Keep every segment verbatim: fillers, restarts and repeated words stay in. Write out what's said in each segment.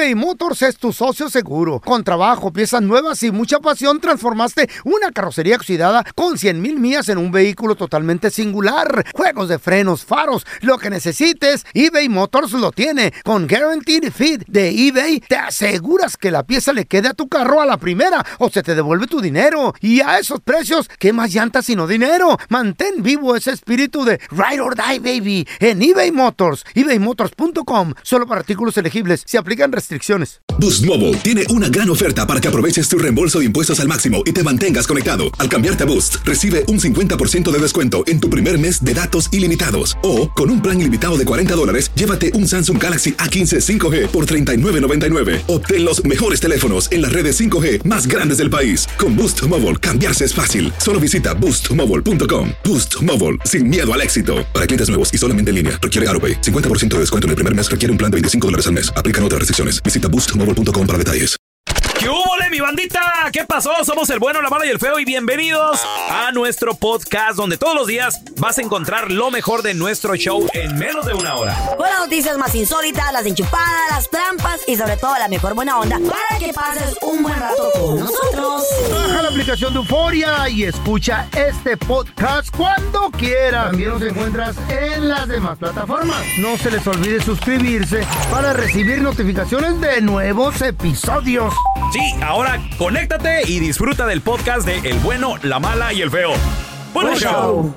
eBay Motors es tu socio seguro. Con trabajo, piezas nuevas y mucha pasión, transformaste una carrocería oxidada con cien mil millas en un vehículo totalmente singular. Juegos de frenos, faros, lo que necesites, eBay Motors lo tiene. Con Guaranteed Fit de eBay, te aseguras que la pieza le quede a tu carro a la primera o se te devuelve tu dinero. Y a esos precios, ¿qué más llantas sino dinero? Mantén vivo ese espíritu de Ride or Die, baby, en eBay Motors. ebay motors punto com. Solo para artículos elegibles. Se aplican restricciones. Boost Mobile tiene una gran oferta para que aproveches tu reembolso de impuestos al máximo y te mantengas conectado. Al cambiarte a Boost, recibe un cincuenta por ciento de descuento en tu primer mes de datos ilimitados. O, con un plan ilimitado de cuarenta dólares, llévate un Samsung Galaxy A quince cinco G por treinta y nueve noventa y nueve. Obtén los mejores teléfonos en las redes cinco G más grandes del país. Con Boost Mobile, cambiarse es fácil. Solo visita boost mobile punto com. Boost Mobile, sin miedo al éxito. Para clientes nuevos y solamente en línea, requiere AutoPay. cincuenta por ciento de descuento en el primer mes requiere un plan de veinticinco dólares al mes. Aplican otras restricciones. Visita boost mobile punto com para detalles. ¿Qué hubo, mi bandita? ¿Qué pasó? Somos el bueno, la mala y el feo y bienvenidos a nuestro podcast donde todos los días vas a encontrar lo mejor de nuestro show en menos de una hora. Con las noticias más insólitas, las enchupadas, las trampas y sobre todo la mejor buena onda para que pases un buen rato con nosotros. Baja la aplicación de Euforia y escucha este podcast cuando quieras. También nos encuentras en las demás plataformas. No se les olvide suscribirse para recibir notificaciones de nuevos episodios. Sí, ahora conéctate y disfruta del podcast de El Bueno, la Mala y el Feo. ¡Buen show! show!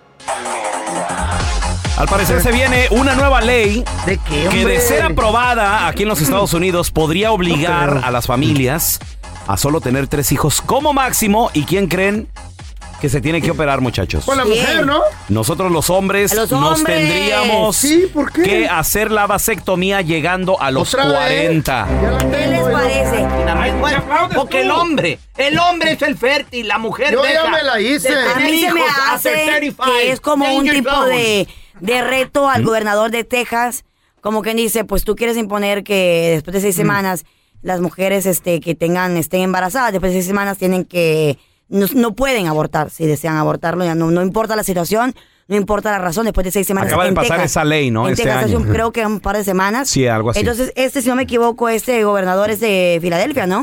Al parecer se viene una nueva ley ¿De qué, que de ser aprobada aquí en los Estados Unidos podría obligar no, a las familias a solo tener tres hijos como máximo. ¿Y quién creen que se tiene que operar, muchachos? Con la mujer, ¿no? Nosotros los hombres los nos hombres. tendríamos sí, ¿por qué? que hacer la vasectomía llegando a los cuarenta. ¿Qué les parece? Porque el hombre, el hombre es el fértil, la mujer Yo deja ya me la hice. de A tener mí se me hijos hace after treinta y cinco. que es como un Danger tipo zone. de, de reto al gobernador de Texas, como quien dice, pues tú quieres imponer que después de seis semanas las mujeres este, que tengan estén embarazadas, después de seis semanas tienen que no, no pueden abortar, si desean abortarlo, ya no, no importa la situación, no importa la razón, después de seis semanas. Acaba de en pasar Texas, esa ley, ¿no? En Este Texas hace año. un- creo que un par de semanas. Sí, algo así. Entonces, este, si no me equivoco, este gobernador es de Filadelfia, ¿no?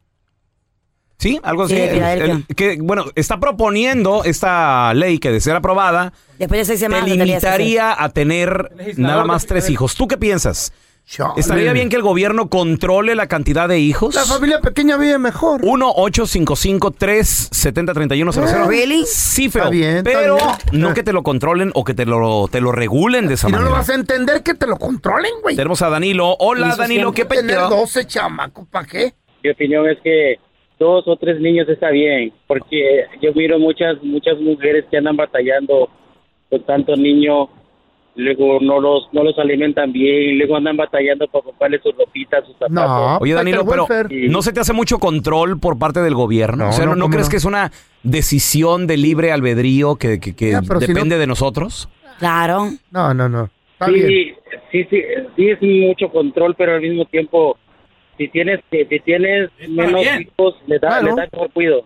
Sí, algo así. Sí, de El- Filadelfia. el- que, bueno, está proponiendo esta ley que de ser aprobada Después de seis te semanas. tendrías que hacer. limitaría a tener nada más tres hijos. ¿Tú qué piensas? Chale. ¿Estaría bien que el gobierno controle la cantidad de hijos? La familia pequeña vive mejor. uno ocho cinco cinco tres siete cero tres uno cero cero. ¿Really? Sí, feo. Está bien, está pero bien. no que te lo controlen o que te lo, te lo regulen de esa Si no manera. lo vas a entender, que te lo controlen, güey. Tenemos a Danilo. Hola, Eso Danilo, siempre ¿qué tener pedo? doce chamacos, ¿para qué? Mi opinión es que dos o tres niños está bien, porque yo miro muchas muchas mujeres que andan batallando con tantos niños, luego no los no los alimentan bien, luego andan batallando para comprarle sus ropitas, sus zapatos. No. Oye, Danilo, pero welfare. ¿no se te hace mucho control por parte del gobierno? No, o sea, ¿no, no, no ¿cómo crees no? que es una decisión de libre albedrío que, que, que Ya, pero si depende no- de nosotros? Claro. No, no, no. Está bien. Sí, sí, sí, sí es mucho control, pero al mismo tiempo, si tienes si, si tienes menos bien. hijos, le da, Claro. le da mejor cuido.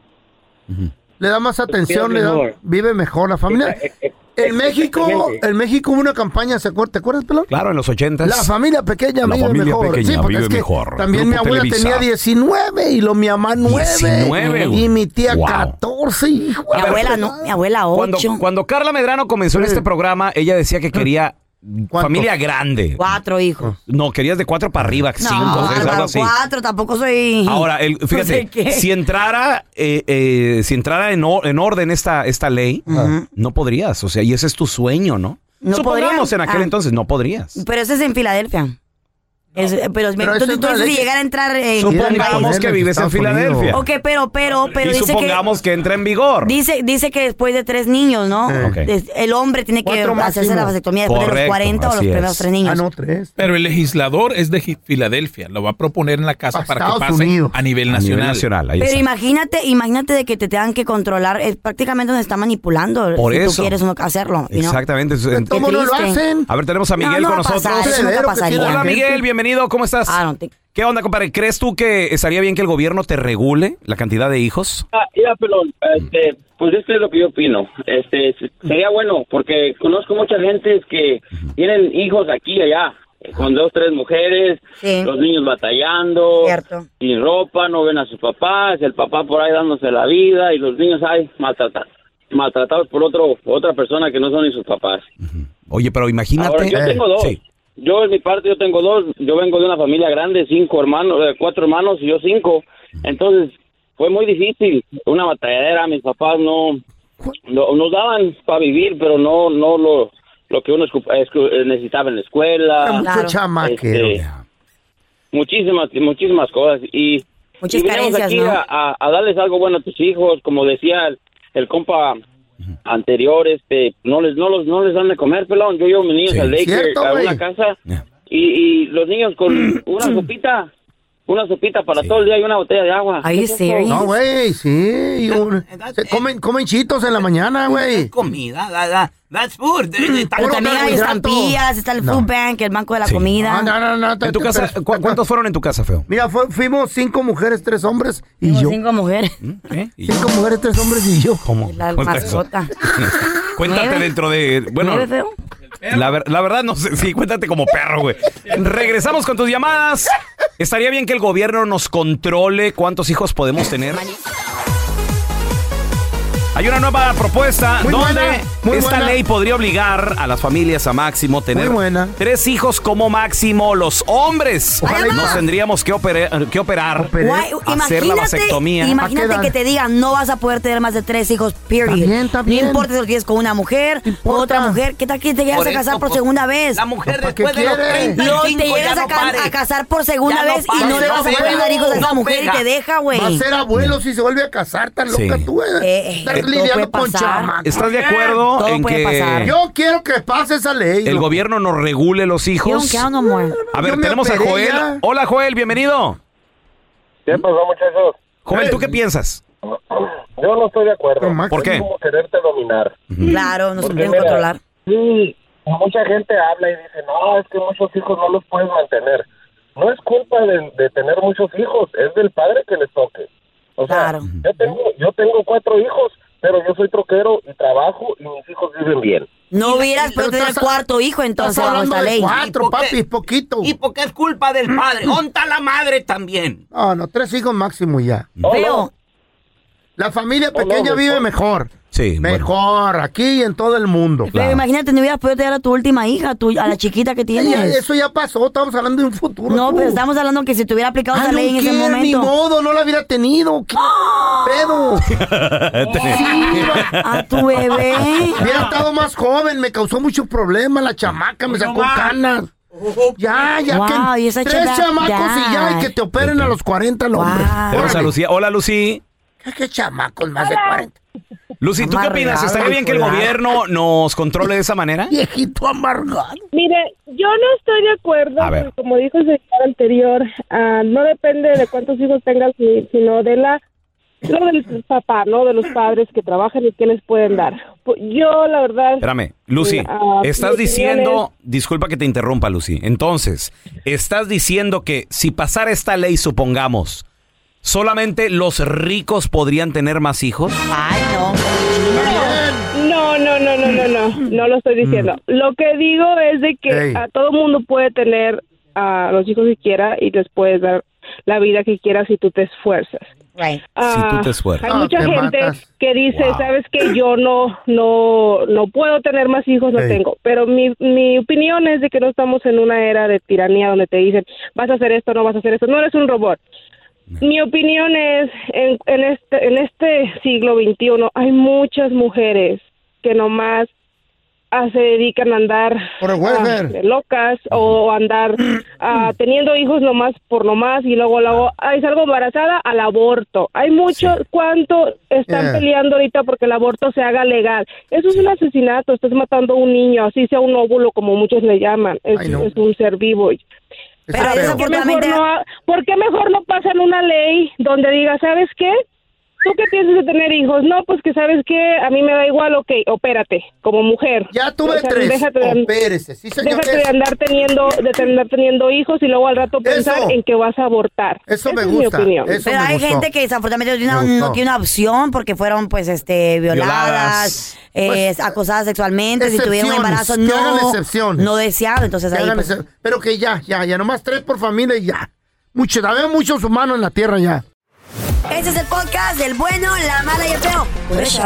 Le da más atención, le da, mejor. vive mejor la familia. Ex- ex- En México, exactamente. en México hubo una campaña, ¿se acuerdas? ¿Te acuerdas, pelón? Claro, en los ochentas. La familia pequeña La vive familia mejor. pequeña sí, porque vive es que mejor. también Grupo mi abuela Televisa. tenía diecinueve y lo mi mamá nueve. diecinueve, güey. Y mi tía Wow. catorce, hijo. Mi abuela no, mi abuela Cuando, ocho. cuando Carla Medrano comenzó en Sí. este programa, ella decía que quería ¿Cuántos? familia grande. Cuatro hijos. No, querías de cuatro para arriba, cinco, no, seis, algo Álvaro, así. cuatro, tampoco soy... Ahora, el, No fíjate, sé qué. si entrara, eh, eh, si entrara en, or- en orden esta, esta ley, Ujú. no podrías. O sea, y ese es tu sueño, ¿no? No Supongamos podría. en aquel Ah. entonces, no podrías. Pero eso es en Filadelfia. Es- pero Pero me- eso entonces, es entonces una si ley. llegara a entrar en... Supongamos en que vives en Estados Filadelfia. Unidos. Ok, pero, pero, pero y dice supongamos que... entra en vigor. que... Dice, dice que después de tres niños, ¿no? Eh. Ok. Des- El hombre tiene que Cuatro hacerse máximo. la vasectomía después de los Correcto, cuarenta o los así primeros es. tres niños. Ah, no, tres. Pero el legislador es de Gi- Filadelfia, lo va a proponer en la casa A para que Estados pase Unidos. a nivel A nacional. nivel nacional, ahí Pero está. imagínate, imagínate de que te tengan que controlar, es prácticamente nos está manipulando Por si eso. tú quieres o no hacerlo. you know? Exactamente. ¿Cómo no lo triste. hacen? A ver, tenemos a No, Miguel no con va a nosotros. pasar, eso Heredero nunca que pasaría. tiene Hola, la gente. Miguel, bienvenido. ¿Cómo estás? I don't think- ¿Qué onda, compadre? ¿Crees tú que estaría bien que el gobierno te regule la cantidad de hijos? Ah, ya, pelón, este, pues esto es lo que yo opino. Este, sería bueno, porque conozco mucha gente que tienen hijos aquí y allá. con dos, tres mujeres, Sí. los niños batallando, Cierto. sin ropa, no ven a sus papás, el papá por ahí dándose la vida y los niños ahí maltratados, maltratados por otro otra persona que no son ni sus papás. Oye, pero imagínate. Ahora, yo tengo dos. Sí. Yo en mi parte yo tengo dos. Yo vengo de una familia grande, cinco hermanos, eh, cuatro hermanos y yo cinco. Entonces fue muy difícil, una batalladera. Mis papás no, no nos daban para vivir, pero no no lo lo que uno escu- escu- necesitaba en la escuela. Mucho Claro. chamaquero. Este, muchísimas muchísimas cosas y, Muchas y venimos carencias, aquí ¿no? a, a- a darles algo bueno a tus hijos, como decía el, el compa anterior, este no les no los no les dan de comer, pelón. Yo llevo a mis niños Sí. al daycare, Cierto, a güey. una casa Yeah. y, y los niños con una sopita, una sopita para Sí. todo el día y una botella de agua. Are you ¿Qué es eso? serious? No, güey, sí. y un- se comen, comen chitos en la mañana, güey. Comida, that, that- that's food. Eh, eh, Pero Puro también hay carbohidrato. estampillas, está el No. food bank, el banco de la Sí. comida. No, no, no, no, ¿En tu casa? pero- ¿cu- ¿Cuántos fueron en tu casa, feo? Mira, fue- fuimos cinco mujeres, tres hombres y Tengo yo. cinco mujeres. ¿Eh? ¿Y Cinco mujeres, tres hombres y yo. ¿Cómo? La Cuenta eso. mascota. Cuéntate ¿Nueve? dentro de. Bueno, ¿Nueve, feo? la, ver- la verdad no sé. Sí, cuéntate como perro, güey. Regresamos con tus llamadas. Estaría bien que el gobierno nos controle cuántos hijos podemos tener. Hay una nueva propuesta Muy donde buena, muy esta buena. ley podría obligar a las familias a máximo tener Muy buena. tres hijos como máximo los hombres. Ojalá y Nos más. tendríamos que, operar, que operar, Operar. Guay, hacer la vasectomía. imagínate ¿A qué edad? que te digan no vas a poder tener más de tres hijos, period. Está bien, está bien. No importa si lo tienes con una mujer o importa. otra mujer. ¿Qué tal que te llegas Por a casar eso, por por- segunda vez? La mujer ¿Para qué después de los quiere? treinta y No, cinco te llegas ya a, no ca- pare. a casar por segunda Ya no vez y pare. no le vas a Va a poder ser dar hijos a esa abuelo. mujer y No te pega. deja, güey. Va a ser abuelo si se vuelve a casar, tan loca Sí. tú, eh. Eh, Estar todo lidiando puede con pasar. chamacos. ¿Estás de acuerdo Todo en puede que pasar. Yo quiero que pase esa ley. el loco. gobierno nos regule los You don't hijos? count no more. A ver, Yo me tenemos a operé Joel. ya. Hola, Joel, bienvenido. ¿Qué pasó, muchachos? Joel, ¿tú qué piensas? Yo no estoy de acuerdo. Pero, Max, ¿Por qué? Es como quererte dominar. Claro, no se Porque, pueden mira, controlar. Sí, mucha gente habla y dice, no, es que muchos hijos no los puedes mantener. No es culpa de, de tener muchos hijos, es del padre que les toque. O sea, Claro. yo tengo, yo tengo cuatro hijos, pero yo soy troquero y trabajo y mis hijos viven bien. No hubieras podido Pero tener estás- cuarto hijo entonces Estás bajo hablando esta de ley. cuatro, ¿Y por qué? papi, es poquito. Y porque es culpa del padre. Onta la madre también. No, no, tres hijos máximo ya. No, Feo. no, La familia No, no, pequeña vive mejor. mejor. Sí, bueno. Mejor, aquí y en todo el mundo. Pero imagínate, no hubieras podido tener a tu última hija, tu- a la chiquita que Ya, tienes. eso ya pasó, estamos hablando de un futuro. No, tú. pero estamos hablando que si te hubiera aplicado Ah, esa no ley en ese quiere, ni momento. modo, no la hubiera tenido. ¿Qué pedo? A tu bebé. Hubiera estado más joven, me causó muchos problemas la chamaca, me sacó canas. Ya, ya Wow, que y esa tres chava- chamacos y ya, y que te operen a los cuarenta, el hombre. Wow. Tenemos a Órale. Lucía. Hola, Lucy. ¿Qué, qué chamacos más de cuarenta? Lucy, ¿tú qué Amargado, opinas? ¿Estaría bien que el bipolar. gobierno nos controle de esa manera? Viejito amargado. Mire, yo no estoy de acuerdo, A ver. porque como dijo el señor anterior, ah, no depende de cuántos hijos tengas, si- sino de la lo del papá, ¿no? De los padres que trabajan y qué les pueden dar. Pu- Yo, la verdad... Espérame, Lucy, Ah, estás mi opinión diciendo, disculpa que te interrumpa, Lucy. Entonces, estás diciendo que si pasara esta ley, supongamos, solamente los ricos podrían tener más hijos. Ay, no. No, no, no, no, no, no, no lo estoy diciendo. Lo que digo es de que Ey. a todo mundo puede tener a los hijos que quiera y les puedes dar la vida que quieras si tú te esfuerzas. Right. Si tú te Ah, esfuerzas. Hay Ah, mucha te gente matas. que dice, Wow. sabes que yo no, no, no puedo tener más hijos, no Ey. tengo. Pero mi, mi opinión es de que no estamos en una era de tiranía donde te dicen, vas a hacer esto, no vas a hacer esto. No eres un robot. Mi opinión es, en, en este, en este siglo veintiuno hay muchas mujeres que nomás ah, se dedican a andar Por el ah, welfare. de locas o andar ah, teniendo hijos nomás por nomás y luego luego ay, salgo embarazada al aborto. Hay mucho, Sí. ¿cuánto están Yeah. peleando ahorita porque el aborto se haga legal? Eso es un asesinato, estás matando a un niño, así sea un óvulo como muchos le llaman, es, Ay, no. es un ser vivo. Está Pero feo. esa ¿Por qué, mejor Afortunadamente- no, ha- ¿Por qué mejor no pasan una ley donde diga, ¿sabes qué? ¿tú qué piensas de tener hijos? No, pues que sabes que a mí me da igual, ok, opérate, como mujer. Ya tuve O sea, tres, déjate de, opérese, sí señor. déjate de andar teniendo, de andar teniendo hijos y luego al rato pensar Eso. en que vas a abortar. Eso me Esa gusta, es mi opinión. eso Pero me hay gustó. gente que desafortunadamente no Me tiene, una, gustó. no tiene una opción porque fueron pues este violadas, Violadas. eh, Pues, acosadas sexualmente, si tuvieron un embarazo excepciones, que hagan no, excepciones. no deseado, entonces Que ahí hagan pues, ese- Pero que ya, ya, ya, nomás tres por familia y ya. Mucho, había muchos humanos en la tierra ya. ese es el podcast del bueno, la mala y el feo. Por eso.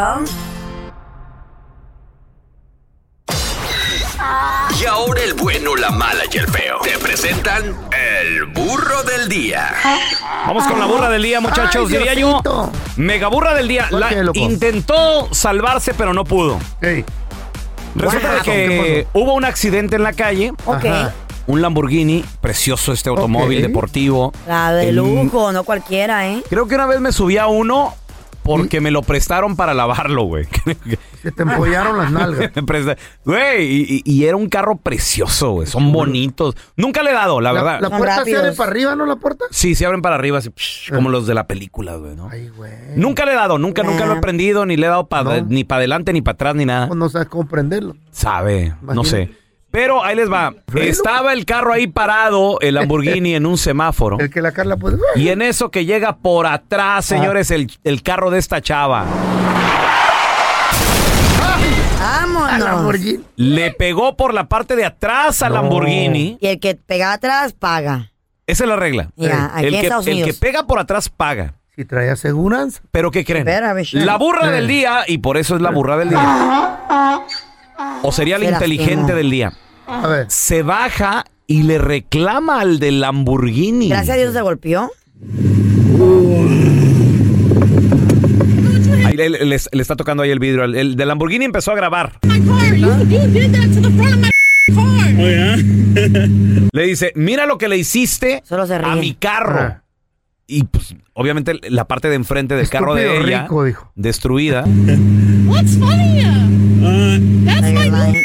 Y ahora el bueno, la mala y el feo. Te presentan el burro del día. Vamos con la burra del día, muchachos. Ay, Diría yo, Diosito. mega burra del día. ¿Por La- qué, loco? intentó salvarse, pero no pudo. Ey. Resulta de Wow. que ¿Qué hubo un accidente en la calle. Ok. Ajá. Un Lamborghini, precioso este automóvil Ok. deportivo. La de El- lujo, no cualquiera, ¿eh? Creo que una vez me subí a uno porque me lo prestaron para lavarlo, güey. Se te empollaron las nalgas. Me presta- Güey, y, y- y era un carro precioso, güey. Son bonitos. Nunca le he dado, la La, verdad. la Son puerta se rápidos. abre para arriba, ¿no la puerta? Sí, se abren para arriba, así, psh, como los de la película, güey, ¿no? Ay, güey. Nunca le he dado, nunca, nunca lo he prendido, ni le he dado pa- No. ni para adelante, ni para atrás, ni nada. Pues no sabes cómo prenderlo. Sabe, no Imagínate. sé. Pero ahí les va. Bueno. Estaba el carro ahí parado, el Lamborghini, en un semáforo. El que la Carla puede... Y en eso que llega por atrás, señores, el, el carro de esta chava. A la Vámonos. Lamborghini. Le pegó por la parte de atrás al No. Lamborghini. Y el que pega atrás, paga. Esa es la regla. Ya, aquí el, en que, Estados el Unidos. que pega por atrás paga. Si trae aseguranza. ¿Pero qué creen? Espera, bicho. La burra Eh. del día, y por eso es la burra del día. O sería el Qué inteligente lástima. del día. A ver. Se baja y le reclama al del Lamborghini. Gracias a Dios se golpeó. Ahí le, le- le está tocando ahí el vidrio. El, el del Lamborghini empezó a grabar. Le dice, mira lo que le hiciste Solo se ríe. a mi carro. Ajá. Y pues, obviamente, la parte de enfrente del carro de Estúpido ella, rico, dijo. destruida. Ay, madre.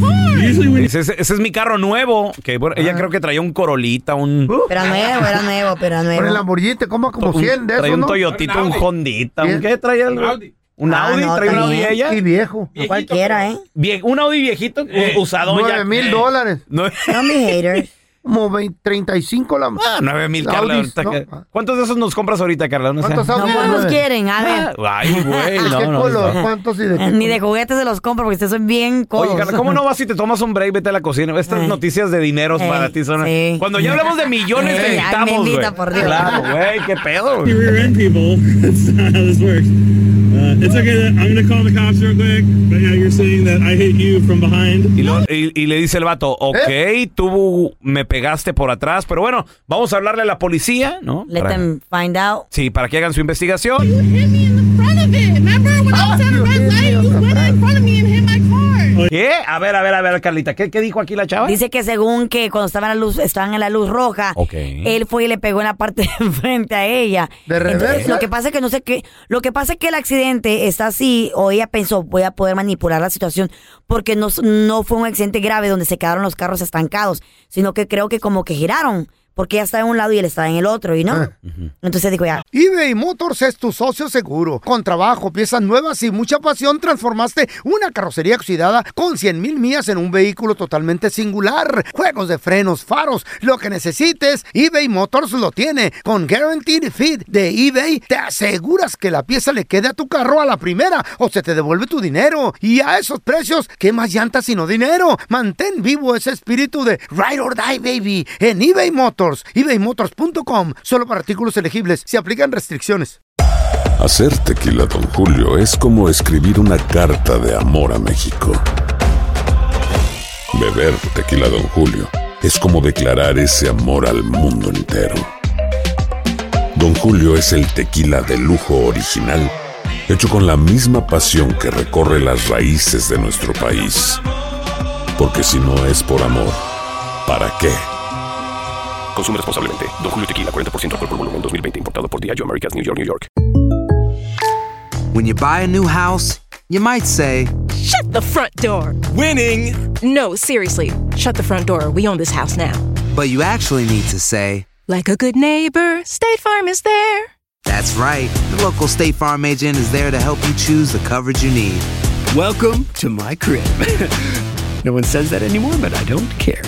Dice, ese, ese es mi carro nuevo. Que bueno, ella creo que traía un Corolita, un... Uh, Era nuevo, era nuevo, pero era Con el nuevo. Lamborghini te coma como un- cien de traía esos, un ¿no? Toyotita, un Hondita. ¿Un Bien. qué traía? el- Un Ah, Audi, no, traía un Audi también. ella. Y viejo. No cualquiera, ¿eh? Vie- un Audi viejito, u- usado ya. Nueve mil dólares. No, No, mi haters. Como veinte, treinta y cinco la... ah, nueve mil, Carla. Audis, ahorita ¿no? que- ¿Cuántos de esos nos compras ahorita, Carla? No sé. ¿Cuántos No, Audis? ¿cuántos Nueve. quieren? A ver. Ay, güey, ¿De no, qué no, color? no. ¿Cuántos y de qué Ni de color? juguetes se los compro porque ustedes son bien codos. Oye, Carla, ¿cómo no vas si te tomas un break? Vete a la cocina. Estas Eh. noticias de dineros Eh, para ti son... sí. Cuando ya hablamos de millones, Eh, te ay, necesitamos, bendita, güey. por Dios. Claro, güey, qué pedo, güey. rear end people. That's not how this works. Uh, it's okay. I'm gonna call the cops real quick. But yeah, you're saying that I hit you from behind. Y, lo- y- y le dice el vato, ok, ¿Eh? tú me pegaste por atrás, pero bueno, vamos a hablarle a la policía, ¿no? Let Para- them find out. Sí, para que hagan su investigación. You hit me in the front of it. Remember when I was at a you red hit me light? on You the went front. in front of me and hit my car. ¿Qué? A ver, a ver, a ver, Carlita, ¿qué, qué dijo aquí la chava? Dice que según que cuando estaban en la luz, estaban en la luz roja, Ok. él fue y le pegó en la parte de enfrente a ella. ¿De Entonces, reversa? lo que pasa es que no sé qué, lo que pasa es que el accidente está así, o ella pensó, voy a poder manipular la situación, porque no, no fue un accidente grave donde se quedaron los carros estancados, sino que creo que como que giraron, porque ella estaba en un lado y él estaba en el otro, ¿y no? Ah. Entonces dijo ya, eBay Motors es tu socio seguro. Con trabajo, piezas nuevas y mucha pasión, transformaste una carrocería oxidada con cien mil millas en un vehículo totalmente singular. Juegos de frenos, faros, lo que necesites, eBay Motors lo tiene. Con Guaranteed Fit de eBay, te aseguras que la pieza le quede a tu carro a la primera o se te devuelve tu dinero. Y a esos precios, ¿qué más llantas sino dinero? Mantén vivo ese espíritu de Ride or Die, baby, en eBay Motors. ebay motors punto com. Solo para artículos elegibles. Se aplican restricciones. Hacer tequila Don Julio es como escribir una carta de amor a México. Beber tequila Don Julio es como declarar ese amor al mundo entero. Don Julio es el tequila de lujo original, hecho con la misma pasión que recorre las raíces de nuestro país. Porque si no es por amor, ¿para qué? Consume responsablemente. Don Julio Tequila, cuarenta por ciento alcohol por volumen, dos mil veinte. Importado por Diageo Americas, New York, New York. When you buy a new house, you might say, Shut the front door. Winning. No, seriously. Shut the front door. We own this house now. but you actually need to say, Like a good neighbor, State Farm is there. That's right. The local State Farm agent is there to help you choose the coverage you need. Welcome to my crib. No one says that anymore, but I don't care.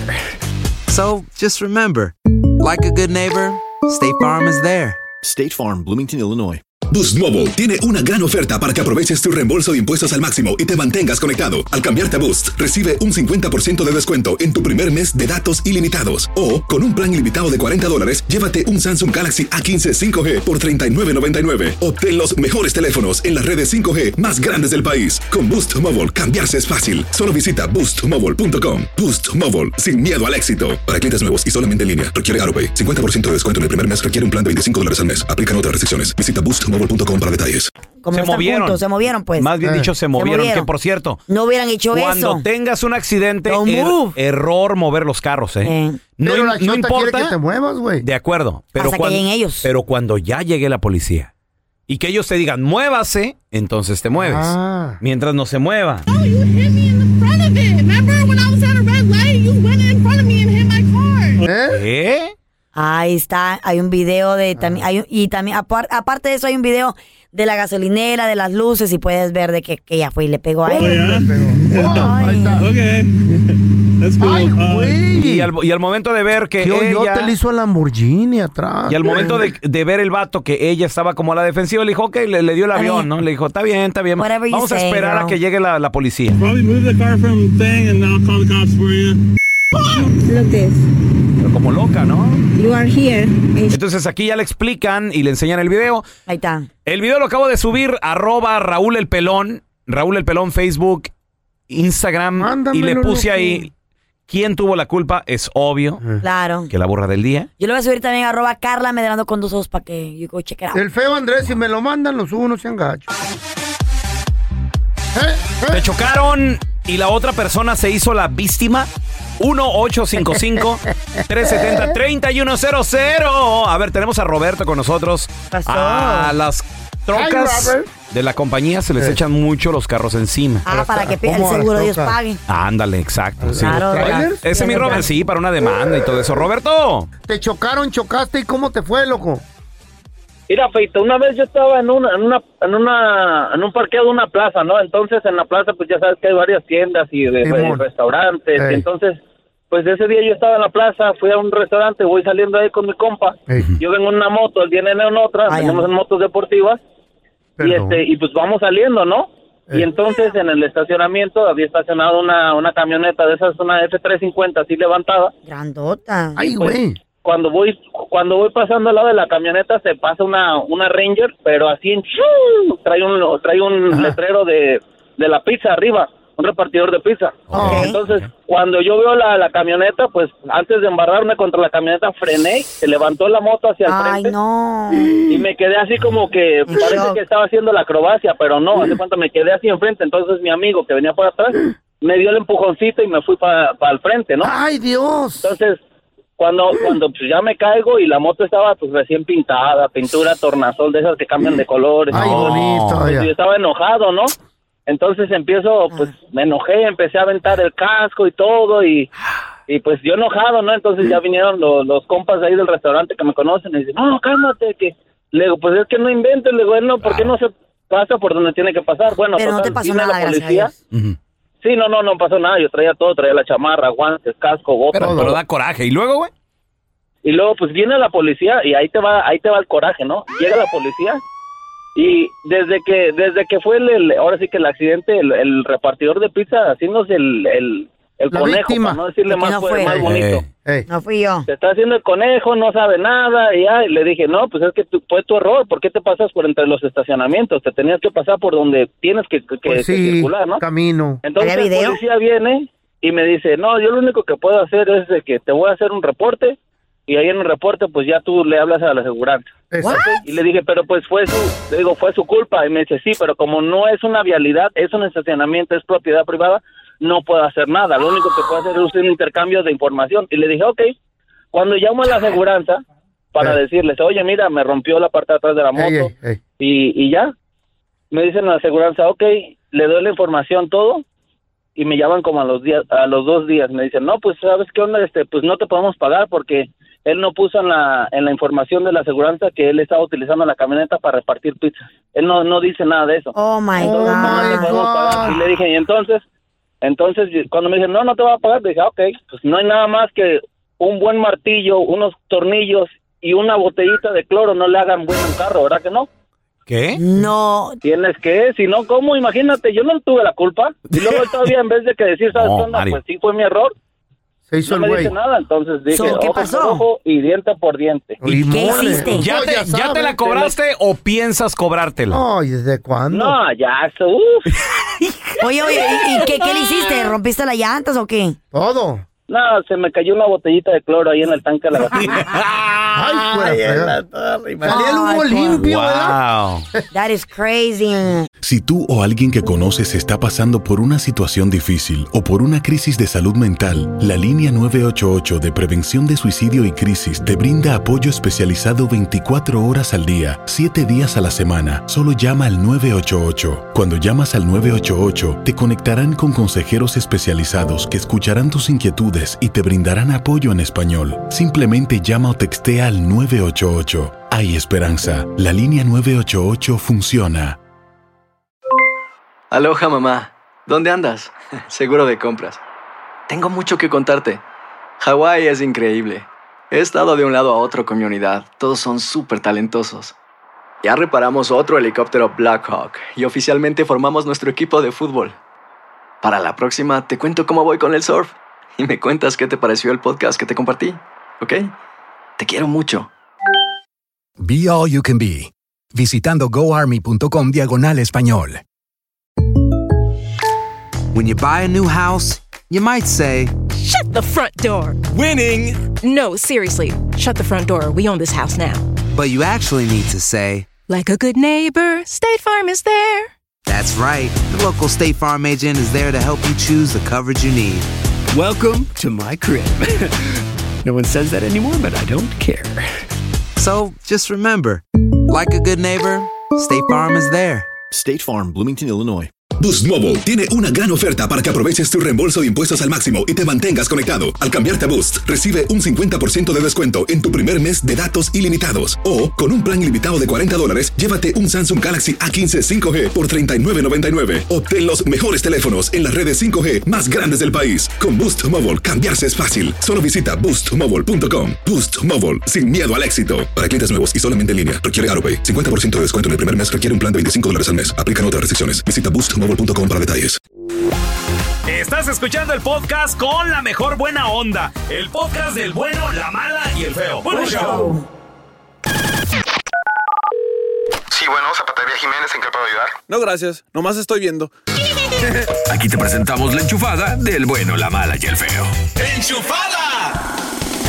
So, just remember, like a good neighbor, State Farm is there. State Farm, Bloomington, Illinois. Boost Mobile tiene una gran oferta para que aproveches tu reembolso de impuestos al máximo y te mantengas conectado. Al cambiarte a Boost, recibe un cincuenta por ciento de descuento en tu primer mes de datos ilimitados. O, con un plan ilimitado de cuarenta dólares, llévate un Samsung Galaxy A quince cinco G por treinta y nueve noventa y nueve. Obtén los mejores teléfonos en las redes cinco G más grandes del país. Con Boost Mobile, cambiarse es fácil. Solo visita boost mobile punto com. Boost Mobile, sin miedo al éxito. Para clientes nuevos y solamente en línea, requiere AutoPay. cincuenta por ciento de descuento en el primer mes requiere un plan de veinticinco dólares al mes. Aplican otras restricciones. Visita boost mobile punto com para detalles. Como se están movieron. juntos, se movieron, pues. Más bien Eh. dicho, se Se movieron, movieron. que por cierto, No hubieran hecho cuando eso. tengas un accidente, Don't er- move. error mover los carros, ¿eh? Eh. No, Pero im- la no chota importa. quiere que te muevas, güey. De acuerdo. Pero Hasta que cuando, lleguen ellos. Pero cuando ya llegue la policía y que ellos te digan, muévase, entonces te mueves. Ah. Mientras no se mueva. Oh, you hit me in the front of it. Remember when I was at a red light? You went in front of me and hit my car. ¿Eh? Ahí está, hay un video de también, hay un- y también apar- aparte de eso hay un video de la gasolinera, de las luces y puedes ver de que, que ella fue y le pegó a Oh, él. yeah? Ay. Okay. That's cool. Ay, Uh, güey. Y al, y al momento de ver que ¿Qué hoyo ella... te le hizo al Lamborghini atrás? Y al momento de, de ver el vato que ella estaba como a la defensiva, le dijo, ok, le, le dio el avión, ¿no? Le dijo, está bien, está bien. Whatever you Vamos a say, esperar a girl. que llegue la, la policía. probably move the car from thing and I'll call the cops for you. Look this. Pero como loca, ¿no? You are here. Entonces aquí ya le explican y le enseñan el video. Ahí está. El video lo acabo de subir, arroba Raúl el Pelón, Raúl el Pelón, Facebook, Instagram. Y le Mándamelo, puse loco. ahí, ¿quién tuvo la culpa? Es obvio Claro. que la burra del día. Yo le voy a subir también arroba Carla Medrano con dos ojos para que you go check it out. El feo Andrés, si me lo mandan, los subo, no sean gachos. Te chocaron y la otra persona se hizo la víctima. uno ocho cinco cinco, tres siete cero, tres uno cero cero. A ver, tenemos a Roberto con nosotros. pasó? A las trocas Hi, Robert. de la compañía se les Eh. echan mucho los carros encima. Ah, para que pi- el ¿Cómo seguro las de ellos trocas? pague. Ándale, exacto. Sí. Claro, ¿Trailers? Ese es mi Robert, sí, para una demanda y todo eso. Roberto. Te chocaron, chocaste, ¿y cómo te fue, loco? Mira, Feito, una vez yo estaba en una, en una, en una, en un parqueo de una plaza, ¿no? Entonces en la plaza, pues ya sabes que hay varias tiendas y de, Simón. de restaurantes. Ey. Y entonces, pues ese día yo estaba en la plaza, fui a un restaurante, voy saliendo ahí con mi compa. Ey. Yo vengo en una moto, él viene en otra, Ay, venimos ay. en motos deportivas. Y Perdón. este, y pues vamos saliendo, ¿no? Ey. Y entonces en el estacionamiento había estacionado una, una camioneta de esas, una F trescientos cincuenta así levantada. Grandota. Ay, pues, güey. Cuando voy cuando voy pasando al lado de la camioneta se pasa una una Ranger, pero así en ¡chu! trae un trae un Ajá. letrero de, de la pizza arriba, un repartidor de pizza. Ok. Entonces, cuando yo veo la, la camioneta, pues antes de embarrarme contra la camioneta frené, se levantó la moto hacia el Ay, frente no. y me quedé así como que En parece shock. que estaba haciendo la acrobacia, pero no, hace cuenta me quedé así enfrente, entonces mi amigo que venía por atrás me dio el empujoncito y me fui para el frente, ¿no? Ay, Dios. Entonces, cuando cuando pues, ya me caigo y la moto estaba pues recién pintada, pintura tornasol de esas que cambian de colores. Ay, y todo, bonito. pues, ya. yo estaba enojado, ¿no? Entonces empiezo, pues me enojé, empecé a aventar el casco y todo y, y pues yo enojado, ¿no? Entonces ya vinieron los, los compas de ahí del restaurante que me conocen y dicen, no, cálmate, que le digo, pues es que no inventes, le digo, no, ¿por qué no se pasa por donde tiene que pasar? Bueno, Pero no total, te pasó vine nada, la gracias a policía. Dios. Ujú. Sí, no, no, no pasó nada, yo traía todo, traía la chamarra, guantes, casco, botas. Pero, todo. pero da coraje. ¿Y luego, güey? Y luego pues viene la policía y ahí te va ahí te va el coraje, ¿no? Llega la policía y desde que desde que fue el, el- ahora sí que el accidente, el, el repartidor de pizza haciéndose el, el, el La conejo, víctima. para no decirle ¿Por qué más, no fue- fue? más bonito. Eh. Ey. No fui yo. Se está haciendo el conejo, no sabe nada y, ya, y le dije, no, pues es que tu- fue tu error, ¿por qué te pasas por entre los estacionamientos? Te tenías que pasar por donde tienes que, que- Pues que sí, circular, ¿no? camino. Entonces ¿Había el video? policía viene y me dice, no, yo lo único que puedo hacer es de que te voy a hacer un reporte y ahí en el reporte pues ya tú le hablas a la aseguranza. Exacto. Y le dije, pero pues fue su, le digo, fue su culpa. Y me dice, sí, pero como no es una vialidad, es un estacionamiento, es propiedad privada, no puedo hacer nada. Lo único que puedo hacer es un intercambio de información. Y le dije, ok. Cuando llamo a la aseguranza para Eh. decirles, oye, mira, me rompió la parte de atrás de la moto Ey, ey, ey. y, y ya, me dicen la aseguranza, ok, le doy la información, todo, y me llaman como a los días, a los dos días, me dicen, no, pues, ¿sabes qué onda? Este, pues no te podemos pagar porque él no puso en la en la información de la aseguranza que él estaba utilizando la camioneta para repartir pizza. Él no no dice nada de eso. Oh my Entonces, God. no le podemos pagar. Y le dije, y entonces, entonces cuando me dijeron, no, no te va a pagar, dije, ok, pues no hay nada más que un buen martillo, unos tornillos y una botellita de cloro no le hagan buen un carro, ¿verdad que no? ¿Qué? No. Tienes que, si no, ¿cómo? Imagínate, yo no tuve la culpa. Y luego él todavía, en vez de que decir, ¿sabes No, qué onda? Mario. Pues sí fue mi error. Se hizo No el me güey. dice nada, entonces dije, So, ¿qué ojo pasó? por ojo y diente por diente. ¿Y qué hiciste? ¿Ya te, Ya ¿Ya te la sabes. cobraste o piensas cobrártela? Ay, ¿desde cuándo? No, ya, eso, uff. Oye, oye, ¿y, y qué, qué le hiciste? ¿Rompiste las llantas o qué? Todo. No, se me cayó una botellita de cloro ahí en el tanque de la gasolina. Ay, fuera, fregada. Salía el humo Ay, limpio, ¿verdad? Wow. That is crazy. Si tú o alguien que conoces está pasando por una situación difícil o por una crisis de salud mental, la línea nueve ocho ocho de prevención de suicidio y crisis te brinda apoyo especializado veinticuatro horas al día, siete días a la semana. Solo llama al nueve ocho ocho. Cuando llamas al nueve ocho ocho, te conectarán con consejeros especializados que escucharán tus inquietudes y te brindarán apoyo en español. Simplemente llama o textea al nueve ocho ocho. Hay esperanza. La línea nueve ocho ocho funciona. Aloha, mamá. ¿Dónde andas? Seguro de compras. Tengo mucho que contarte. Hawái es increíble. He estado de un lado a otro con mi unidad. Todos son súper talentosos. Ya reparamos otro helicóptero Blackhawk y oficialmente formamos nuestro equipo de fútbol. Para la próxima te cuento cómo voy con el surf y me cuentas qué te pareció el podcast que te compartí, ¿ok? Te quiero mucho. Be All You Can Be, visitando goarmy.com diagonal español. When you buy a new house, you might say, Shut the front door. Winning. No, seriously. Shut the front door. We own this house now. but you actually need to say, Like a good neighbor, State Farm is there. that's right. The local State Farm agent is there to help you choose the coverage you need. Welcome to my crib. No one says that anymore, but I don't care. So just remember, like a good neighbor, State Farm is there. State Farm, Bloomington, Illinois. Boost Mobile tiene una gran oferta para que aproveches tu reembolso de impuestos al máximo y te mantengas conectado. Al cambiarte a Boost, recibe un cincuenta por ciento de descuento en tu primer mes de datos ilimitados. O, con un plan ilimitado de cuarenta dólares, llévate un Samsung Galaxy A quince cinco G por treinta y nueve noventa y nueve. Obtén los mejores teléfonos en las redes cinco G más grandes del país. Con Boost Mobile, cambiarse es fácil. Solo visita boost mobile punto com. Boost Mobile, sin miedo al éxito. Para clientes nuevos y solamente en línea, requiere AutoPay. cincuenta por ciento de descuento en el primer mes requiere un plan de veinticinco dólares al mes. Aplican otras restricciones. Visita boost mobile punto com para detalles. Estás escuchando el podcast con la mejor buena onda. El podcast del bueno, la mala y el feo. ¡Buen show! Sí, bueno, Zapatería Jiménez, ¿en qué puedo ayudar? No, gracias. Nomás estoy viendo. Aquí te presentamos la enchufada del bueno, la mala y el feo. ¡Enchufada!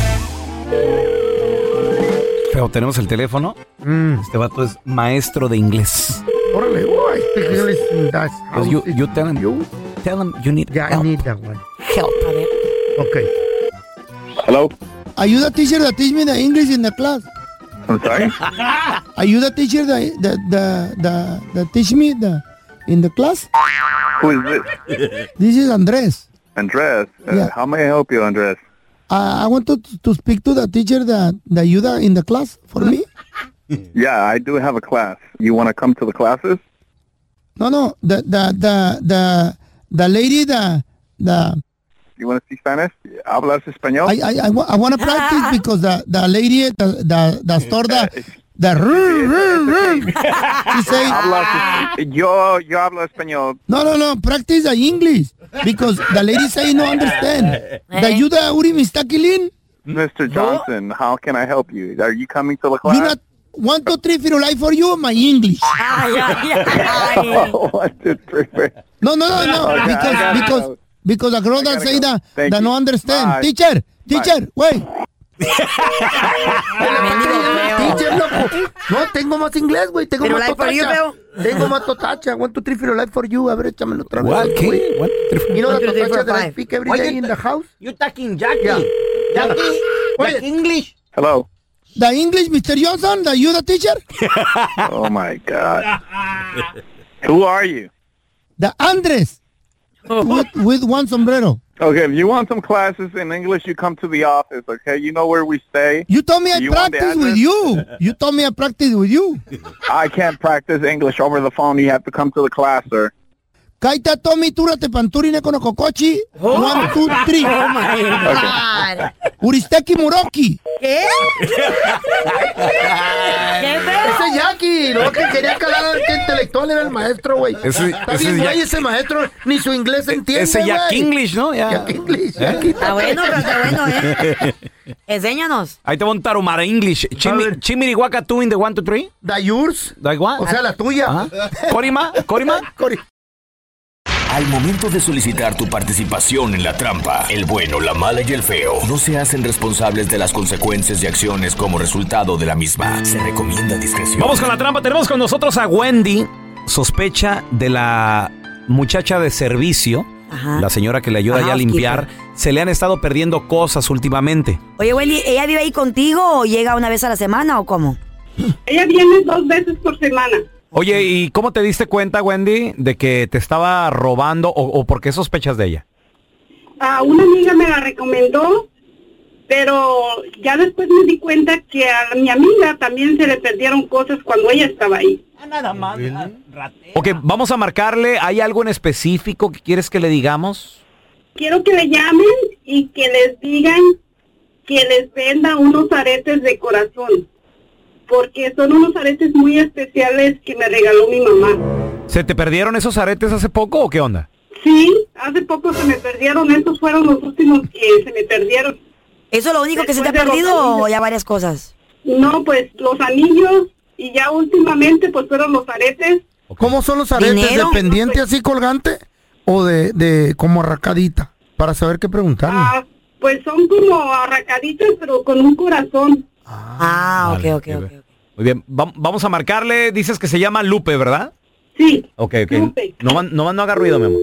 Feo, ¿tenemos el teléfono? Mm. Este vato es maestro de inglés. Órale, boy. Speak English in that Pues house. you, you tell him, You? tell him you need Yeah, help. I need that one. Help, a ver. Okay. Hello? Are you the teacher that teach me the English in the class? I'm sorry? Are you the teacher that the the the, that teach me the in the class? Who is this? This is Andres. Andres. Uh, Yeah. How may I help you, Andres? Uh, I want to to speak to the teacher that that you the in the class for me. Yeah, I do have a class. You want to come to the classes? No, no, the the the the the lady the the You want to speak Spanish? ¿Hablas español? I I I, wa- I want to practice because the the lady the the the store the the she say Hablas, yo, yo hablo español. no no no practice the English because the lady say no understand. The you the uri mistakilin. Mister Johnson, how can I help you? Are you coming to the You class? not one two three firulai for you my English. One, two, three, four. No no no no Okay, I because gotta because go. because the girl that gotta say go. that Thank that you. no understand. Bye. Teacher teacher wait. Teacher, loco. No, tengo más inglés, güey. Tengo Pero más like for you, totacha. Beo. Tengo más totacha. One, two, three, for life for you. A ver, échamelo otra vez. What? güey. ¿Qué? One, two, three, four. You know One, the two, three, totacha four, that I five. speak every Why day you in ta- the house? You talking Jackie? Yeah. Jackie? Wait. Like English? Hello. The English, Mister Johnson, the you the teacher? Oh, my God. Who are you? The Andres. with, with one sombrero. Okay, if you want some classes in English, you come to the office, okay? You know where we stay. You told me I You want the practice with address? you. You told me I practice with you. I can't practice English over the phone. You have to come to the class, sir. Kaita Tommy Túrate Panturine Kono Kokochi. One, two, three. Oh my God. Uristeki Muroki. ¿Qué? Ese es Jackie, lo que quería calar a ver qué intelectual era el maestro, güey. Ese- Está ese bien, es güey, Jack- ese maestro ni su inglés entiende, Ese Jack güey. English, ¿no? Ya. Jack English, ¿Eh? Jackie. Está bueno, pero está bueno, ¿eh? Enséñanos. Ahí te voy a un tarumara English. Chimi, chimirihuaca two in the one, two, three. Da yours. Like what? O sea, la tuya. Ajá. Corima, Corima. Cori- Al momento de solicitar tu participación en la trampa, el bueno, la mala y el feo no se hacen responsables de las consecuencias y acciones como resultado de la misma. Se recomienda discreción. Vamos con la trampa. Tenemos con nosotros a Wendy. Sospecha de la muchacha de servicio, Ajá. la señora que le ayuda Ajá, ya a limpiar. Se le han estado perdiendo cosas últimamente. Oye, Wendy, ¿ella vive ahí contigo o llega una vez a la semana o cómo? Ella viene dos veces por semana. Oye, ¿y cómo te diste cuenta, Wendy, de que te estaba robando o, o por qué sospechas de ella? Ah, una amiga me la recomendó, pero ya después me di cuenta que a mi amiga también se le perdieron cosas cuando ella estaba ahí. Nada más. Ok, vamos a marcarle. ¿Hay algo en específico que quieres que le digamos? Quiero que le llamen y que les digan que les venda unos aretes de corazón, porque son unos aretes muy especiales que me regaló mi mamá. ¿Se te perdieron esos aretes hace poco o qué onda? Sí, hace poco se me perdieron, estos fueron los últimos que se me perdieron. ¿Eso es lo único que se te ha Después de los perdido o anillos. ya varias cosas? No, pues los anillos y ya últimamente pues fueron los aretes. ¿Cómo son los aretes? ¿Dinero? ¿De pendiente así colgante o de, de como arracadita? Para saber qué preguntarle. Ah, pues son como arracaditas pero con un corazón. Ah, Vale, ok, ok, ok. Muy bien, va- vamos a marcarle. Dices que se llama Lupe, ¿verdad? Sí. Ok, ok. Lupe. No, man- no, no haga ruido, mi amor.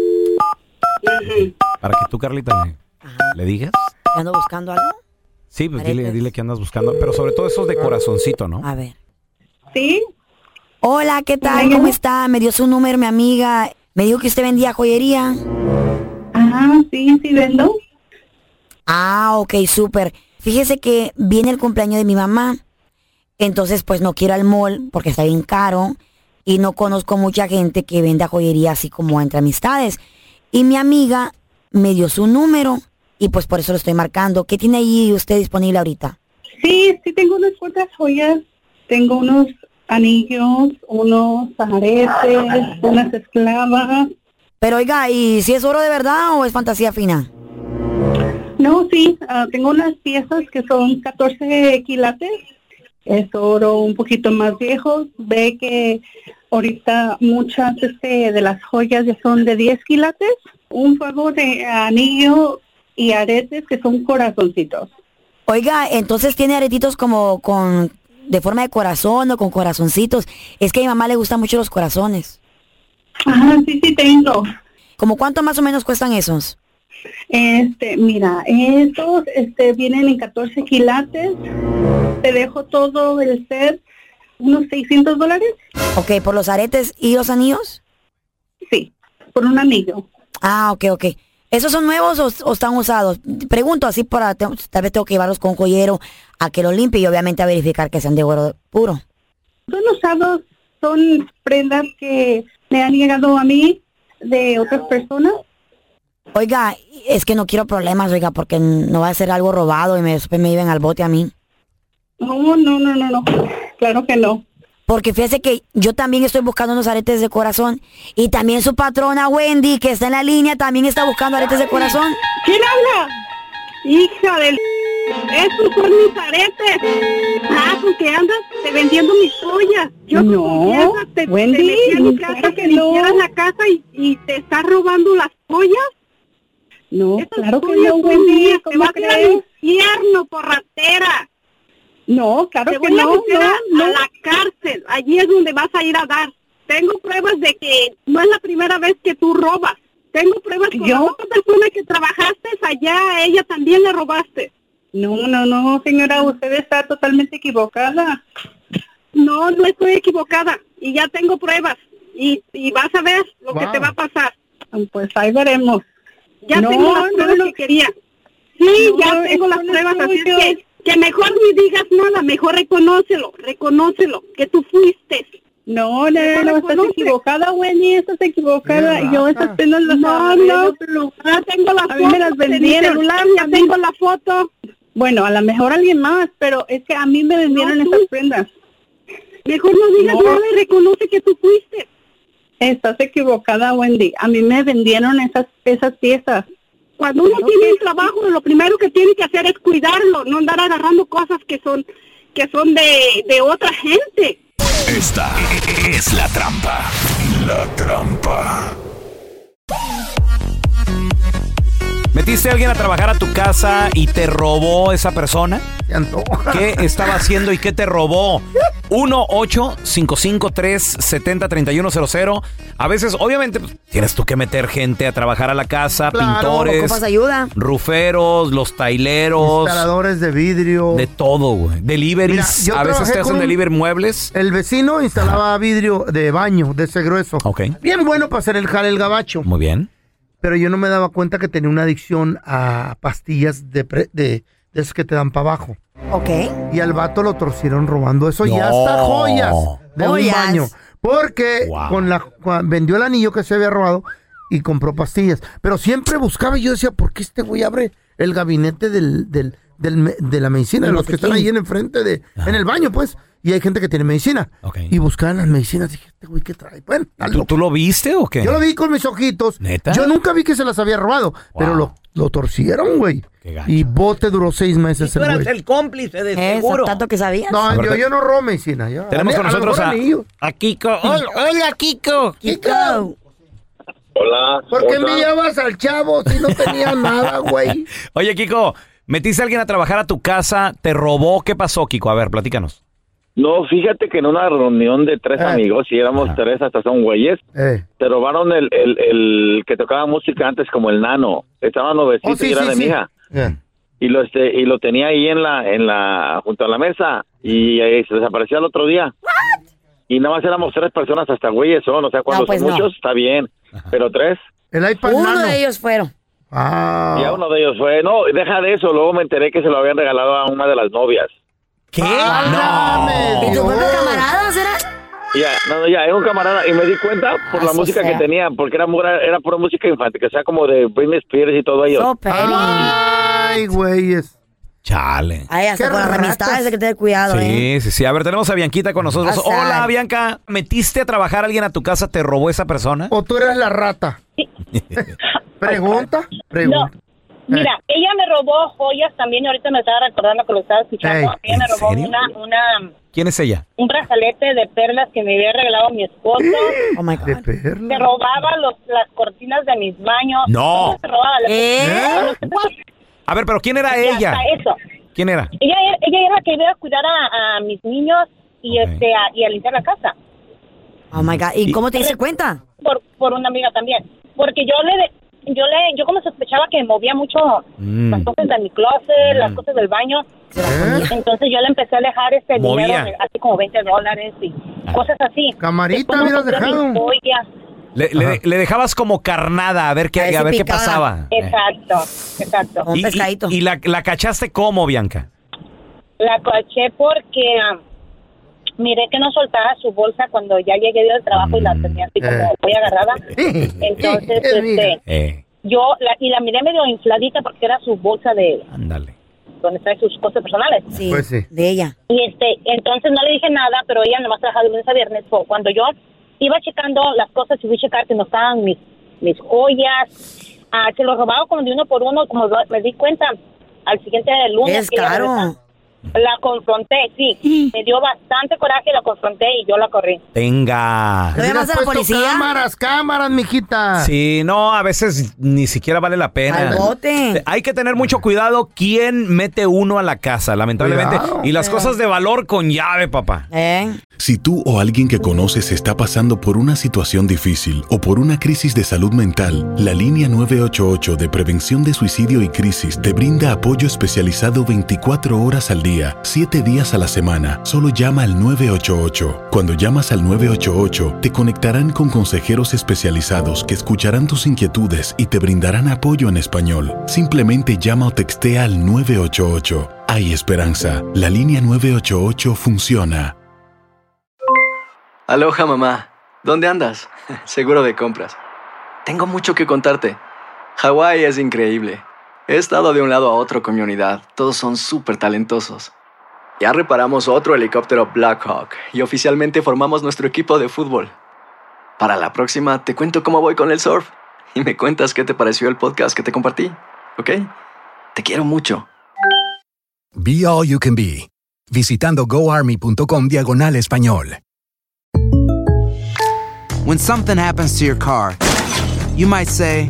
Ujú. Para que tú, Carlita, le, le digas. ¿Ando buscando algo? Sí, pues dile, Aretes. dile que andas buscando. Pero sobre todo esos de corazoncito, ¿no? A ver. ¿Sí? Hola, ¿qué tal? ¿Cómo está? Me dio su número mi amiga. Me dijo que usted vendía joyería. Ah, sí, sí vendo. Ah, ok, súper. Fíjese que viene el cumpleaños de mi mamá. Entonces, pues no quiero ir al mall porque está bien caro. Y no conozco mucha gente que venda joyería así como entre amistades. Y mi amiga me dio su número. Y pues por eso lo estoy marcando. ¿Qué tiene ahí usted disponible ahorita? Sí, sí tengo unas cuantas joyas. Tengo unos anillos, unos aretes, unas esclavas. Pero oiga, ¿y si es oro de verdad o es fantasía fina? No, sí, ah, tengo unas piezas que son catorce quilates. Es oro un poquito más viejo. Ve que ahorita muchas este, de las joyas ya son de diez quilates. Un juego de anillo y aretes que son corazoncitos. Oiga, entonces tiene aretitos como con de forma de corazón o con corazoncitos. Es que a mi mamá le gustan mucho los corazones. Ajá, sí, sí tengo. ¿Cómo cuánto más o menos cuestan esos? Este, mira, estos este, vienen en catorce quilates. Te dejo todo el set, unos seiscientos dólares. Ok, ¿por los aretes y los anillos? Sí, por un anillo. Ah, ok, ok. ¿Esos son nuevos o, o están usados? Pregunto así para, te- tal vez tengo que llevarlos con un joyero a que los limpie y obviamente a verificar que sean de oro puro. Son usados, son prendas que me han llegado a mí de otras personas. Oiga, es que no quiero problemas, oiga, porque no va a ser algo robado y me, después me lleven al bote a mí. No, no, no, no, no. Claro que no. Porque fíjese que yo también estoy buscando unos aretes de corazón y también su patrona Wendy, que está en la línea, también está buscando aretes de corazón. ¿Quién habla? Hija del... Estos son mis aretes. Ah, ¿con qué andas te vendiendo mis joyas? Yo con No, confianza te, Wendy, te metí a mi claro casa que que no. limpiaras la casa y, y te estás robando las joyas. No, Esas claro que joyas no, son Wendy, mías, te ¿cómo vas a ir al crees? infierno, porratera. No, claro Te que voy a no, meter no, a, no. a la cárcel. Allí es donde vas a ir a dar. Tengo pruebas de que no es la primera vez que tú robas. Tengo pruebas con ¿Yo? la otra persona que trabajaste allá, a ella también le robaste. No, no, no, señora, usted está totalmente equivocada. No, no estoy equivocada y ya tengo pruebas y, y vas a ver lo que Wow. te va a pasar. Pues ahí veremos. Ya No, tengo las no, pruebas no. que quería. Sí, No, ya tengo eso las no pruebas, soy así yo. es que, que mejor ni digas nada, mejor reconócelo, reconócelo, que tú fuiste. No, no, no, no, estás reconoce. equivocada, Wendy, estás equivocada. Qué Yo rata. esas penas las No, agarré no, de otro lugar. ya tengo las A mí me las fotos en mi vendieron. celular, ya A mí- tengo la foto. Bueno, a lo mejor alguien más, pero es que a mí me vendieron No, tú. esas prendas. Mejor no digas No. nada y reconoce que tú fuiste. Estás equivocada, Wendy. A mí me vendieron esas esas piezas. Cuando uno Claro tiene que un trabajo, lo primero que tiene que hacer es cuidarlo, no andar agarrando cosas que son que son de, de otra gente. Esta es la trampa. La trampa. ¿Metiste a alguien a trabajar a tu casa y te robó esa persona? Se antoja. ¿Qué estaba haciendo y qué te robó? uno ocho cinco cinco tres siete cero tres uno cero cero. A veces, obviamente, pues, tienes tú que meter gente a trabajar a la casa, Claro, pintores, ¿Ocupas ayuda? ruferos, los taileros, Instaladores de vidrio. de todo, güey. Deliveries, Mira, yo a veces trabajé te hacen con un- delivery muebles. El vecino instalaba vidrio de baño, de ese grueso. Ok, Bien bueno para hacer el jale el gabacho. muy bien. Pero yo no me daba cuenta que tenía una adicción a pastillas de, pre- de, de esas que te dan para abajo. Ok. Y al vato lo torcieron robando eso y No. hasta joyas de Joyas. un baño. Porque Wow. con la con- vendió el anillo que se había robado y compró pastillas. Pero siempre buscaba y yo decía, ¿por qué este güey abre el gabinete del, del, del me- de la medicina? De los que están ahí en enfrente de, en el baño, pues. Y hay gente que tiene medicina. Ok. Y buscaban las medicinas. Dije, este güey, ¿qué trae? Bueno, está ¿Tú, loco. tú lo viste o qué? Yo lo vi con mis ojitos. ¿Neta? Yo nunca vi que se las había robado, pero lo, lo torcieron, güey. Qué gacho. Y bote duró seis meses Tú el eras güey. el cómplice de Eso, seguro. tanto que sabías. No, A ver, yo, te- yo no robo medicina. yo- Tenemos a con mí- a lo nosotros mejor a, anillo. a Kiko. Hola, hola, Kiko. Kiko, Hola. ¿por qué ¿cómo me estás? llevas al chavo si no tenía nada, güey? Oye, Kiko, metiste a alguien a trabajar a tu casa, te robó. ¿Qué pasó, Kiko? A ver, platícanos. No, fíjate que en una reunión de tres Eh. amigos, y éramos Ajá. tres, hasta son güeyes, Eh. te robaron el, el, el que tocaba música antes, como el nano. Estaba nuevecito Oh, sí, y era sí, de sí. mi hija. Eh. Y lo este y lo tenía ahí en la en la junto a la mesa y ahí se desapareció el otro día. Y nada más éramos tres personas, hasta güeyes son, o sea, cuando No, pues son no. muchos está bien, pero tres. El iPad Uno nano. de ellos fueron. Ah. Ya uno de ellos fue, no, deja de eso, luego me enteré que se lo habían regalado a una de las novias. ¿Qué? Válgame ¿Y tu Dios. propio camarada será? Ya, no, no, ya, era un camarada y me di cuenta por Ah, la eso música sea. que tenían, porque era pura, era pura música infantil, que sea como de Britney Spears y todo ello. So petty. Ay, güeyes. Chale. Ay, hasta Qué con las ratas. amistades hay que tener cuidado, ¿eh? Sí, sí, sí. A ver, tenemos a Bianquita con nosotros. Azar. Hola, Bianca. ¿Metiste a trabajar a alguien a tu casa? ¿Te robó esa persona? ¿O tú eres la rata? Pregunta, pregunta. Mira, ella me robó joyas también y ahorita me estaba recordando que lo estaba escuchando. Ey, ella me ¿en robó serio? una, una, ¿Quién es ella? un brazalete de perlas que me había regalado mi esposo. Oh my De God. Se perla. robaba los, las cortinas de mis baños. No. Se robaba las- ¿Eh? A ver, pero ¿quién era Y ella? hasta eso. ¿Quién era? Ella, era- ella era la que iba a cuidar a, a mis niños y Ok. este a- y a limpiar la casa. Oh my God. ¿Y Y- cómo te diste cuenta? Por, por una amiga también. Porque yo le... Yo le, yo como sospechaba que movía mucho Mm. las cosas de mi closet, las cosas del baño, ¿Eh? entonces yo le empecé a dejar este Movía. dinero, de- así como veinte dólares y cosas así. Camarita, Después me hubieras compré dejado. mis joyas. Le, le- le dejabas como carnada a ver qué, A ver a si ver qué picaba. pasaba. Eh. Exacto, exacto. Un Y, pescadito. y- y la, la cachaste cómo, Bianca? La caché porque ah, miré que no soltaba su bolsa cuando ya llegué del trabajo y la tenía así como Eh. muy agarrada. Entonces, Eh, mira. este, Eh, yo la, y la miré medio infladita porque era su bolsa de ándale. donde trae sus cosas personales. Sí, Pues sí. de ella. Y este, entonces no le dije nada, pero ella nomás trabajaba de lunes a viernes. Fue cuando yo iba checando las cosas y fui a checar que no estaban mis, mis joyas, ah, se los robaba como de uno por uno, como lo- me di cuenta al siguiente lunes. Es que ella caro. regresaba. La confronté, sí. Me dio bastante coraje, la confronté y yo la corrí. Tenga. ¿Lo llamas a la Hubieras puesto policía? Cámaras, cámaras, mijita. Sí, no, a veces ni siquiera vale la pena. Al bote. Hay que tener mucho cuidado quién mete uno a la casa, lamentablemente. Cuidado. Y las cosas de valor con llave, papá. ¿Eh? Si tú o alguien que conoces está pasando por una situación difícil o por una crisis de salud mental, la línea nueve ocho ocho de prevención de suicidio y crisis te brinda apoyo especializado veinticuatro horas al día día, siete días a la semana. Solo llama al nueve ocho ocho. Cuando llamas al nueve ocho ocho, te conectarán con consejeros especializados que escucharán tus inquietudes y te brindarán apoyo en español. Simplemente llama o textea al nueve ocho ocho. Hay esperanza. La línea nueve ocho ocho funciona. Aloha, mamá. ¿Dónde andas? Seguro de compras. Tengo mucho que contarte. Hawái es increíble. He estado de un lado a otro con mi unidad. Todos son súper talentosos. Ya reparamos otro helicóptero Blackhawk y oficialmente formamos nuestro equipo de fútbol. Para la próxima te cuento cómo voy con el surf y me cuentas qué te pareció el podcast que te compartí, ¿ok? Te quiero mucho. Be All You Can Be, visitando goarmy.com diagonal español. When something happens to your car, you might say,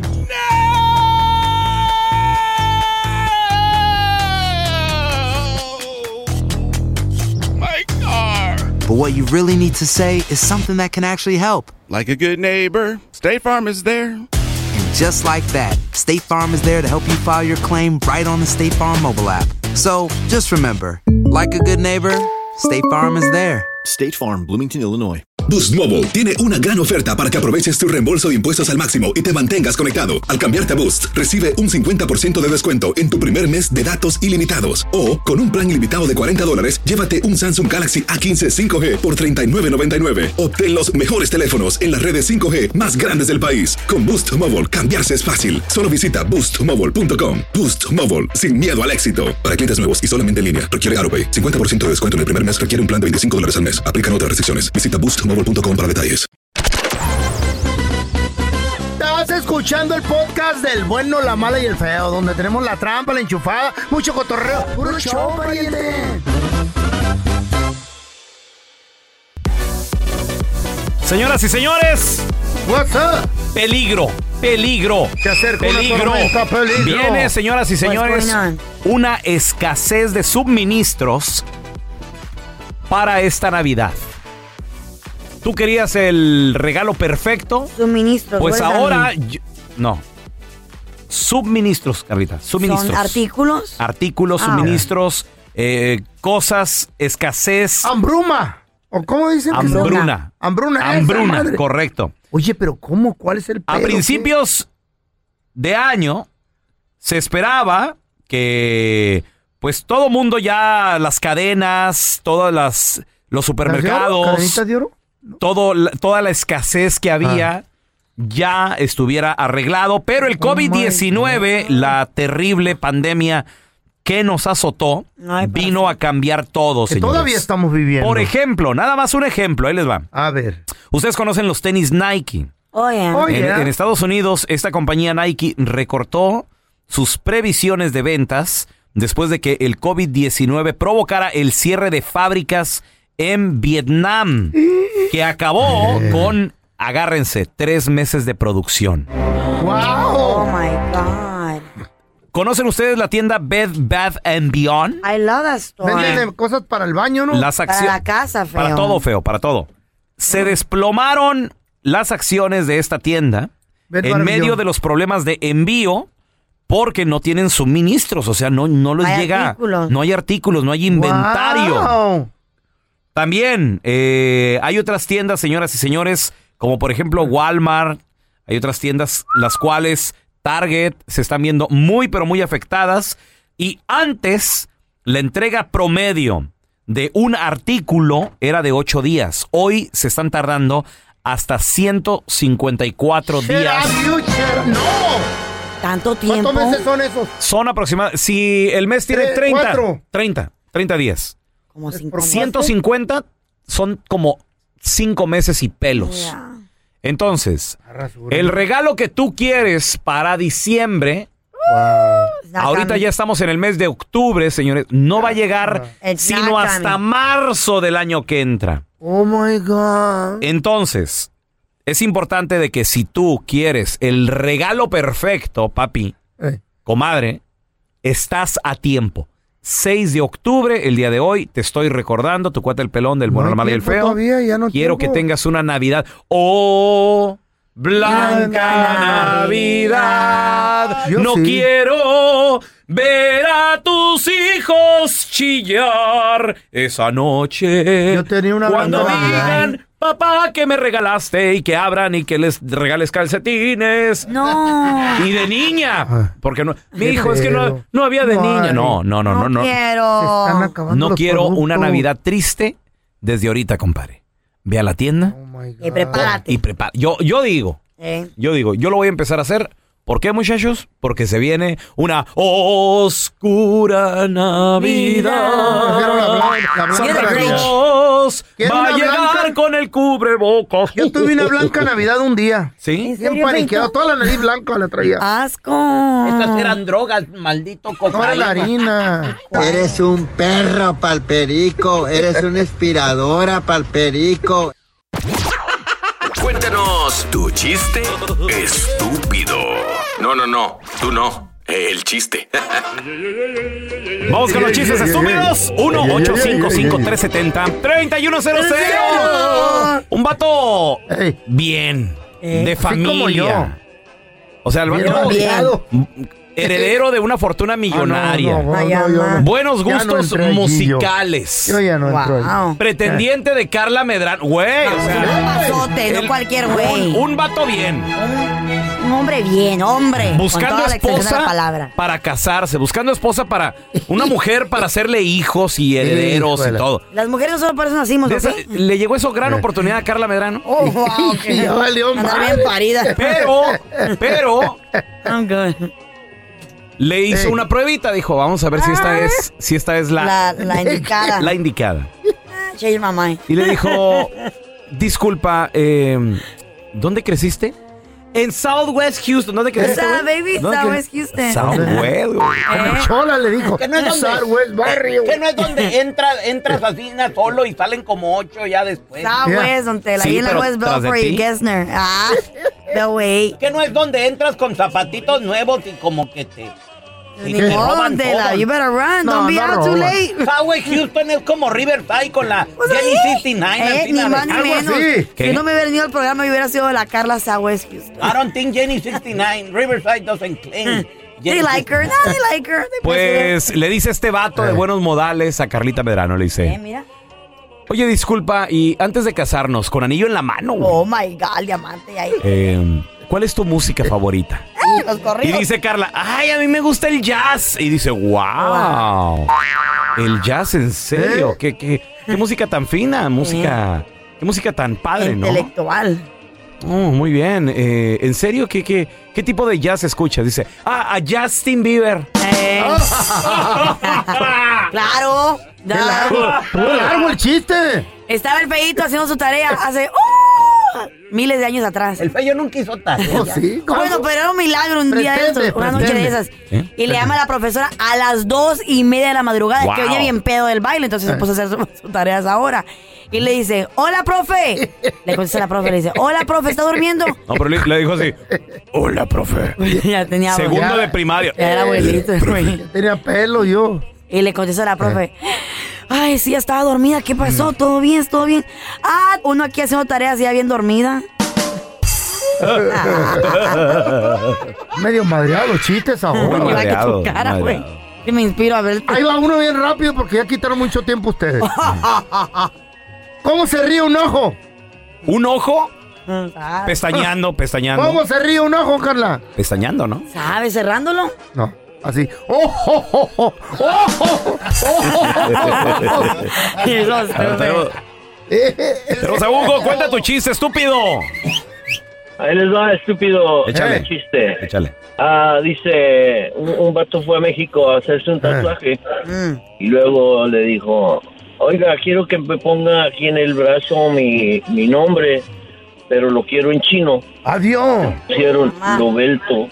but what you really need to say is something that can actually help. Like a good neighbor, State Farm is there. And just like that, State Farm is there to help you file your claim right on the State Farm mobile app. So just remember, like a good neighbor, State Farm is there. State Farm, Bloomington, Illinois. Boost Mobile tiene una gran oferta para que aproveches tu reembolso de impuestos al máximo y te mantengas conectado. Al cambiarte a Boost, recibe un cincuenta por ciento de descuento en tu primer mes de datos ilimitados. O, con un plan ilimitado de cuarenta dólares, llévate un Samsung Galaxy A quince cinco G por treinta y nueve noventa y nueve. Obtén los mejores teléfonos en las redes cinco G más grandes del país. Con Boost Mobile, cambiarse es fácil. Solo visita boost mobile punto com. Boost Mobile, sin miedo al éxito. Para clientes nuevos y solamente en línea, requiere AutoPay. cincuenta por ciento de descuento en el primer mes requiere un plan de veinticinco dólares al mes. Aplican otras restricciones. Visita boost mobile punto com para detalles. Estás escuchando el podcast del bueno, la mala y el feo, donde tenemos la trampa, la enchufada, mucho cotorreo. ¡Puro show, pariente! Señoras y señores, what's up? Peligro, peligro. Se acerca peligro. una tormenta, peligro. Viene, señoras y señores, una escasez de suministros para esta Navidad. ¿Tú querías el regalo perfecto? Suministros. Pues ahora, yo, no. Suministros, Carlita, suministros. ¿Son artículos? Artículos, ah, suministros, eh, cosas, escasez. Hambruma. ¿O cómo dicen? Hambruna. Hambruna. Hambruna, correcto. Oye, pero ¿cómo? ¿Cuál es el pedo? A principios de año se esperaba que, pues, todo mundo ya, las cadenas, todas las, los supermercados. ¿Cadenitas de oro? Todo, toda la escasez que había ah. ya estuviera arreglado, pero el covid diecinueve, oh la terrible pandemia que nos azotó, Ay, vino a cambiar todo, que señores. Todavía estamos viviendo. Por ejemplo, nada más un ejemplo, ahí les va. A ver. Ustedes conocen los tenis Nike. Oh, yeah. Oh, yeah. En, en Estados Unidos, esta compañía Nike recortó sus previsiones de ventas después de que el covid diecinueve provocara el cierre de fábricas en Vietnam, que acabó eh. con, agárrense, tres meses de producción. ¡Wow! Oh, my God. ¿Conocen ustedes la tienda Bed Bath and Beyond? I love that store. Venden cosas para el baño, ¿no? Las para la casa, feo. Para todo, feo, para todo. Se desplomaron las acciones de esta tienda Bed en medio Beyond. de los problemas de envío porque no tienen suministros, o sea, no, no les hay llega, artículos. no hay artículos, no hay inventario. Wow. También eh, hay otras tiendas, señoras y señores, como por ejemplo Walmart. Hay otras tiendas las cuales Target se están viendo muy pero muy afectadas. Y antes la entrega promedio de un artículo era de ocho días. Hoy se están tardando hasta ciento cincuenta y cuatro días. ¡No! ¿Tanto tiempo? ¿Cuántos meses son esos? Son aproximadamente, si el mes tiene Tres, treinta, cuatro. treinta, treinta días. Como cinco ciento cincuenta son como cinco meses y pelos. Yeah. Entonces, el regalo que tú quieres para diciembre, wow. ahorita ya estamos en el mes de octubre, señores, no va a llegar It's sino hasta marzo del año que entra. Oh my God. Entonces, es importante de que si tú quieres el regalo perfecto, papi, eh. comadre, estás a tiempo. seis de octubre, el día de hoy, te estoy recordando, tu cuate el pelón del bueno, no la mala y el feo. Todavía, ya no Quiero tiempo. que tengas una Navidad. O Blanca Navidad, Yo no sí. quiero ver a tus hijos chillar esa noche. Yo tenía una Cuando blanca Navidad. digan, papá, que me regalaste, y que abran y que les regales calcetines. No. Y de niña, porque no, mi Qué hijo, es que no, pedo. no había de No niña. hay. No, no, no, no, no. Se están Quiero. acabando No los quiero una productos. Navidad triste desde ahorita, compadre. Ve a la tienda Oh my God. Y prepárate. y prepara. Yo, yo digo, Eh. yo digo, yo lo voy a empezar a hacer. ¿Por qué, muchachos? Porque se viene una oscura Navidad. Quiero la blanca- la blanca Santa Navidad. Claus Quiero va a una llegar blanca- con el cubrebocas. Yo tuve una blanca Navidad un día. ¿Sí? Bien paniqueado. Toda la nariz blanca la traía. Asco. Estas eran drogas, maldito No era la cocaína. harina. Eres un perro palperico, eres una inspiradora palperico. Cuéntanos tu chiste estúpido. No, no, no, tú no. El chiste. Vamos con los chistes estúpidos. uno ocho cinco cinco tres siete cero tres uno cero cero. Un vato Ey. bien, de Así como yo. familia. O sea, el Bien vato rodeado. heredero de una fortuna millonaria. Ah, no, no, Ay, no, yo ama. no. Buenos Ya no gustos entré allí, musicales. Yo, yo ya no entro ahí. Wow. Pretendiente de Carla Medrano. Güey, o Un sea. pasote, no el- cualquier güey. Un, un vato bien. Un hombre bien, hombre. Buscando con toda la extensión de la esposa palabra. para casarse. Buscando esposa para. Una mujer para hacerle hijos y herederos y Híjole. todo. Las mujeres no solo por eso nacimos, De ¿ok? esa- le llegó esa gran oportunidad a Carla Medrano. Oh, wow. Y ya valió Andar madre. bien parida. Pero, pero, I'm good. le hizo Ey. una pruebita. Dijo, vamos a ver si esta es, si esta es la, La, la indicada. la indicada. Change my mind. Y le dijo, disculpa, eh, ¿dónde creciste? En Southwest Houston. ¿Dónde creciste, Esa, güey? baby, ¿Dónde Southwest cre- Houston. Southwest, güey. Como chola le dijo. Que no es donde, Southwest Barrio. que no es donde entras, entras así na, solo y salen como ocho ya después. Southwest, don Tela. Sí, Ahí en la pero West tras de Belfort y ti. Gessner. Ah, the way. Que no es donde entras con zapatitos nuevos y como que te... y Ni te modo, roban don Tela. todo. You better run. No, Don't be no out too roban. late. Southwest Houston es como Riverside con la Pues Jenny ahí. sesenta y nueve. Eh, así ni la de- más ni algo menos. así. ¿Qué? Si no me hubiera venido al programa, hubiera sido la Carla Southwest Houston. I don't think Jenny sesenta y nueve. Riverside doesn't claim. They like her. No, they like her. They Pues le dice este vato de buenos modales a Carlita Medrano. Le Eh, dice, mira. oye, disculpa, y antes de casarnos, con anillo en la mano, güey, Oh my God, diamante ahí. eh, ¿cuál es tu música favorita? Los Y corridos. dice Carla, ay, a mí me gusta el jazz. Y dice, wow, el jazz, ¿en serio? ¿Eh? ¿Qué, qué, qué música tan fina? Música, qué música tan padre, ¿no? Intelectual. Oh, muy bien. Eh, ¿En serio? ¿Qué, qué, ¿Qué tipo de jazz escuchas? Dice, ah, a Justin Bieber. Eh. Claro. ¡Qué largo! ¡Estuvo largo el chiste! Estaba el feíto haciendo su tarea hace ¡uh! miles de años atrás. El feo nunca hizo tarea. Oh, sí, ¿cómo? Bueno, pero era un milagro un día de Pretende, estos, una noche de pretende. esas. ¿Eh? Y le llama a la profesora a las dos y media de la madrugada, Wow. que oye bien pedo del baile, entonces se puso a hacer su, su tarea a esa hora. Y le dice, hola, profe. Le contesta la profe, le dice, hola, profe, ¿está durmiendo? No, pero le, le dijo así, hola, profe. Ya tenía Segundo ya. de primaria. Ya era abuelito, güey. Tenía pelo yo. Y le contesta la profe, ay, sí, ya estaba dormida, ¿qué pasó? ¿Todo bien? ¿Todo bien? Ah, uno aquí haciendo tareas ya bien dormida. Medio madreado, chistes Muy ahora. Igual que madreado, tu cara, güey. madreado. Que me inspiro a verte. Ahí va uno bien rápido porque ya quitaron mucho tiempo ustedes. ¿Cómo se ríe un ojo? ¿Un ojo? Ah, Pestañando, pestañando. ¿Cómo se ríe un ojo, Carla? Pestañando, ¿no? ¿Sabes? Cerrándolo. No, así. ¡Ojo, ojo, ojo! ¡Ojo, ojo! Eso, Pero, pero, Sabugo, cuenta tu chiste, estúpido. Ahí les va, estúpido. Échale. El chiste. Échale. Ah, dice, un, un vato fue a México a hacerse un tatuaje Mm. y luego le dijo, oiga, quiero que me ponga aquí en el brazo mi, mi nombre, pero lo quiero en chino. ¡Adiós! Pusieron Roberto.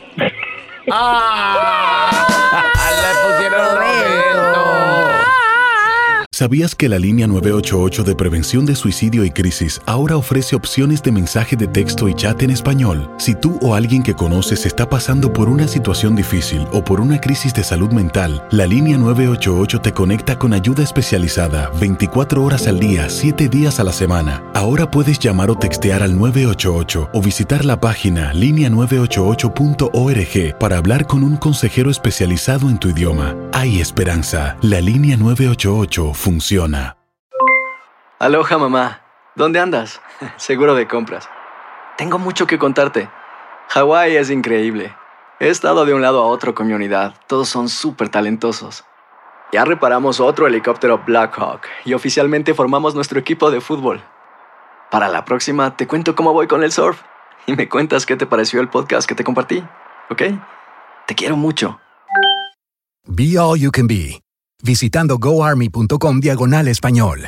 ¡Ah! Le pusieron Roberto. Roberto. ¿Sabías que la línea nueve ocho ocho de prevención de suicidio y crisis ahora ofrece opciones de mensaje de texto y chat en español? Si tú o alguien que conoces está pasando por una situación difícil o por una crisis de salud mental, la línea nueve ocho ocho te conecta con ayuda especializada veinticuatro horas al día, siete días a la semana. Ahora puedes llamar o textear al nueve ocho ocho o visitar la página línea nueve ocho ocho punto org para hablar con un consejero especializado en tu idioma. Hay esperanza. La línea nueve ocho ocho funciona. Aloha, mamá. ¿Dónde andas? Seguro de compras. Tengo mucho que contarte. Hawái es increíble. He estado de un lado a otro con mi unidad. Todos son súper talentosos. Ya reparamos otro helicóptero Blackhawk y oficialmente formamos nuestro equipo de fútbol. Para la próxima te cuento cómo voy con el surf y me cuentas qué te pareció el podcast que te compartí, ¿ok? Te quiero mucho. Be All You Can Be, visitando goarmy.com diagonal español.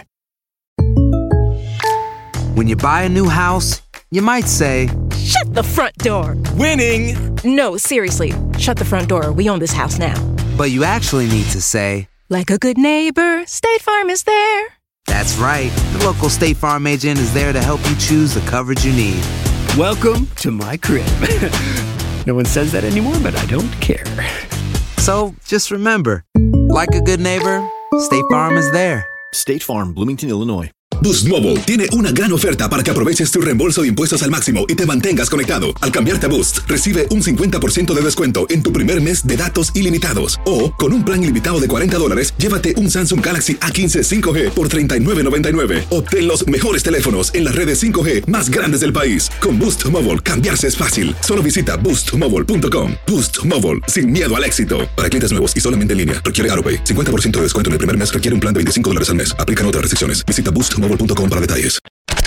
When you buy a new house, you might say, Shut the front door! Winning! No, seriously. Shut the front door. We own this house now. but you actually need to say, Like a good neighbor, State Farm is there. That's right. The local State Farm agent is there to help you choose the coverage you need. Welcome to my crib. No one says that anymore, but I don't care. So just remember, like a good neighbor, State Farm is there. State Farm, Bloomington, Illinois. Boost Mobile tiene una gran oferta para que aproveches tu reembolso de impuestos al máximo y te mantengas conectado. Al cambiarte a Boost, recibe un cincuenta por ciento de descuento en tu primer mes de datos ilimitados. O, con un plan ilimitado de cuarenta dólares, llévate un Samsung Galaxy A quince cinco G por treinta y nueve noventa y nueve. Obtén los mejores teléfonos en las redes cinco G más grandes del país. Con Boost Mobile, cambiarse es fácil. Solo visita boost mobile punto com. Boost Mobile, sin miedo al éxito. Para clientes nuevos y solamente en línea, requiere AutoPay. cincuenta por ciento de descuento en el primer mes requiere un plan de veinticinco dólares al mes. Aplican otras restricciones. Visita boost mobile punto com para detalles.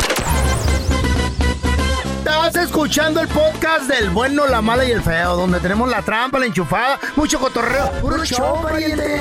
Estás escuchando el podcast del bueno, la mala y el feo, donde tenemos la trampa, la enchufada, mucho cotorreo. ¡Puro show, pariente!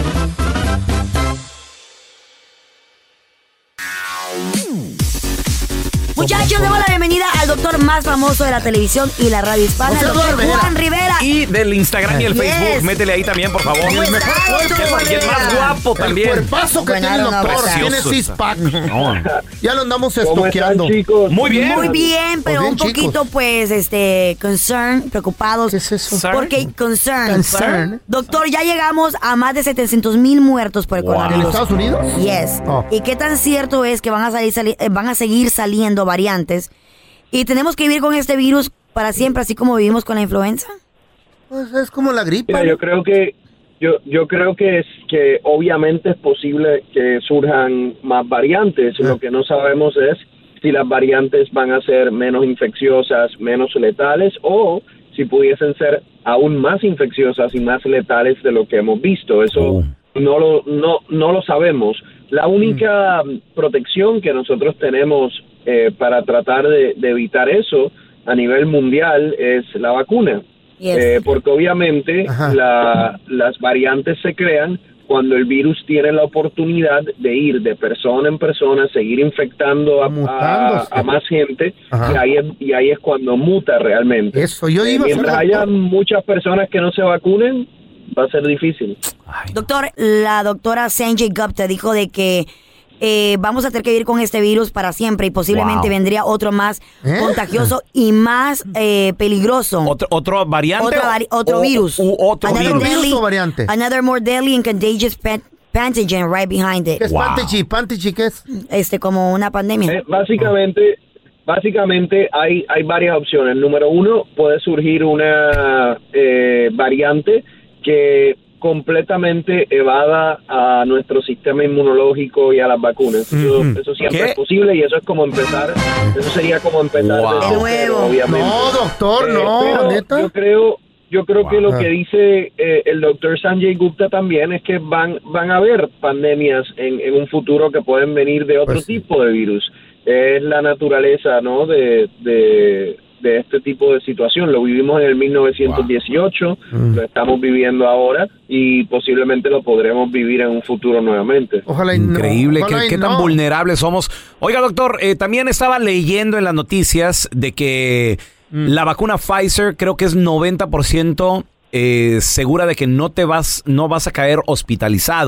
Muchachos, damos la bienvenida al doctor más famoso de la televisión y la radio hispana, el doctor Juan Rivera. Y del Instagram y el Yes. Facebook, métele ahí también, por favor. El mejor cuerpo, Y el más guapo también. El cuerpazo que Bueno, tiene el no, doctor. precioso Tiene está. six-pack. No. Ya lo andamos ¿Cómo están, estoqueando. chicos? Muy bien. Muy bien, pero bien, un poquito, chicos. pues, este, concern, preocupados. ¿Qué es eso? Porque concern. Concern. Doctor, ya llegamos a más de setecientos mil muertos por el Wow. ¿En coronavirus. Estados Unidos? Yes. Oh. ¿Y qué tan cierto es que van a salir, sali- eh, van a seguir saliendo variantes? Y tenemos que vivir con este virus para siempre, así como vivimos con la influenza. Pues es como la gripe. Mira, yo creo que yo yo creo que es que obviamente es posible que surjan más variantes. Lo que no sabemos es si las variantes van a ser menos infecciosas, menos letales, o si pudiesen ser aún más infecciosas y más letales de lo que hemos visto. Eso Oh. no lo no no lo sabemos. La única protección que nosotros tenemos eh, para tratar de, de evitar eso a nivel mundial es la vacuna. Yes. Eh, porque obviamente Ajá. la, las variantes se crean cuando el virus tiene la oportunidad de ir de persona en persona, seguir infectando a, a, Mutándose. a más gente, Ajá. y ahí, es, y ahí es cuando muta realmente. Eso, yo Eh, iba a ser mientras doctor. haya muchas personas que no se vacunen, va a ser difícil. Doctor, la doctora Sanjay Gupta dijo de que eh, vamos a tener que vivir con este virus para siempre y posiblemente Wow. vendría otro más ¿Eh? contagioso y más eh, peligroso. ¿Otro, otro variante? Otro, vari- otro O- virus. u otro Another virus. virus o variante? Another more deadly and contagious pan- pathogen right behind it. ¿Qué es Wow. Pantichi? ¿Pantichi qué es? Este, como una pandemia. Eh, básicamente, básicamente hay, hay varias opciones. Número uno, puede surgir una eh, variante que completamente evada a nuestro sistema inmunológico y a las vacunas. Eso, Ujú. eso siempre ¿Qué? es posible y eso es como empezar, eso sería como empezar Wow. desde De nuevo. cero, obviamente. No, doctor, Eh, no, pero neta. Yo creo, yo creo que lo Wow. que dice eh, el doctor Sanjay Gupta también es que van, van a haber pandemias en, en un futuro que pueden venir de otro Pues sí. tipo de virus. Es la naturaleza, ¿no? De, de, de este tipo de situación. Lo vivimos en el mil novecientos dieciocho, Mm. lo estamos viviendo ahora y posiblemente lo podremos vivir en un futuro nuevamente. Ojalá y no. Increíble, Ojalá qué, y qué tan no. vulnerables somos. Oiga, doctor, eh, también estaba leyendo en las noticias de que la vacuna Pfizer creo que es noventa por ciento eh, segura de que no te vas, no vas a caer hospitalizado.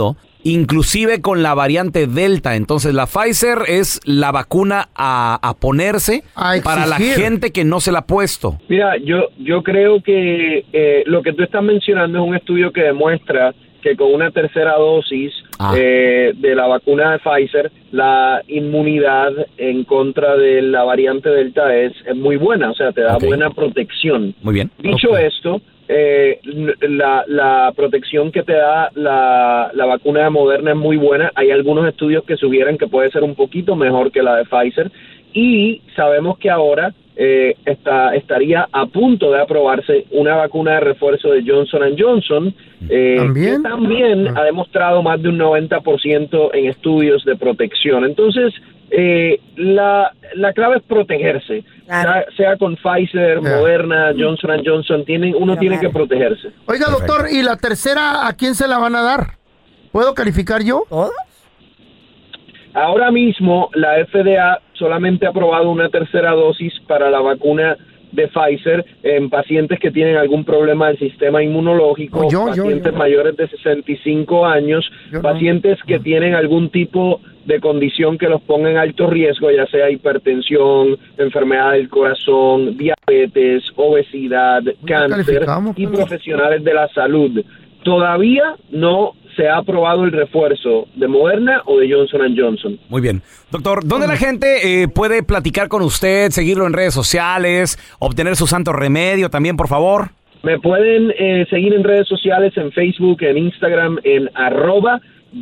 inclusive con la variante Delta. Entonces, la Pfizer es la vacuna a, a ponerse A para la exigir. gente que no se la ha puesto. Mira, yo yo creo que eh, lo que tú estás mencionando es un estudio que demuestra que con una tercera dosis Ah. eh, de la vacuna de Pfizer, la inmunidad en contra de la variante Delta es, es muy buena, o sea, te da Ok. buena protección. Muy bien. Dicho esto, eh, la, la protección que te da la, la vacuna de Moderna es muy buena. Hay algunos estudios que sugieren que puede ser un poquito mejor que la de Pfizer. Y sabemos que ahora eh, está, estaría a punto de aprobarse una vacuna de refuerzo de Johnson and Johnson, eh, ¿También? que también ha demostrado más de un noventa por ciento en estudios de protección. Entonces, eh, la, la clave es protegerse. Sea, sea con Pfizer, Yeah. Moderna, Johnson and Johnson, tienen, uno tiene que protegerse. Oiga, doctor, ¿y la tercera a quién se la van a dar? ¿Puedo calificar yo? Ahora mismo la F D A solamente ha aprobado una tercera dosis para la vacuna de Pfizer en pacientes que tienen algún problema del sistema inmunológico, Oh, yo, yo, pacientes yo. mayores de sesenta y cinco años, Yo no. pacientes que tienen algún tipo de condición que los ponga en alto riesgo, ya sea hipertensión, enfermedad del corazón, diabetes, obesidad, cáncer calificamos, y pues. profesionales de la salud. Todavía no se ha aprobado el refuerzo de Moderna o de Johnson and Johnson. Muy bien. Doctor, ¿dónde la gente eh, puede platicar con usted, seguirlo en redes sociales, obtener su santo remedio también, por favor? Me pueden eh, seguir en redes sociales, en Facebook, en Instagram, en arroba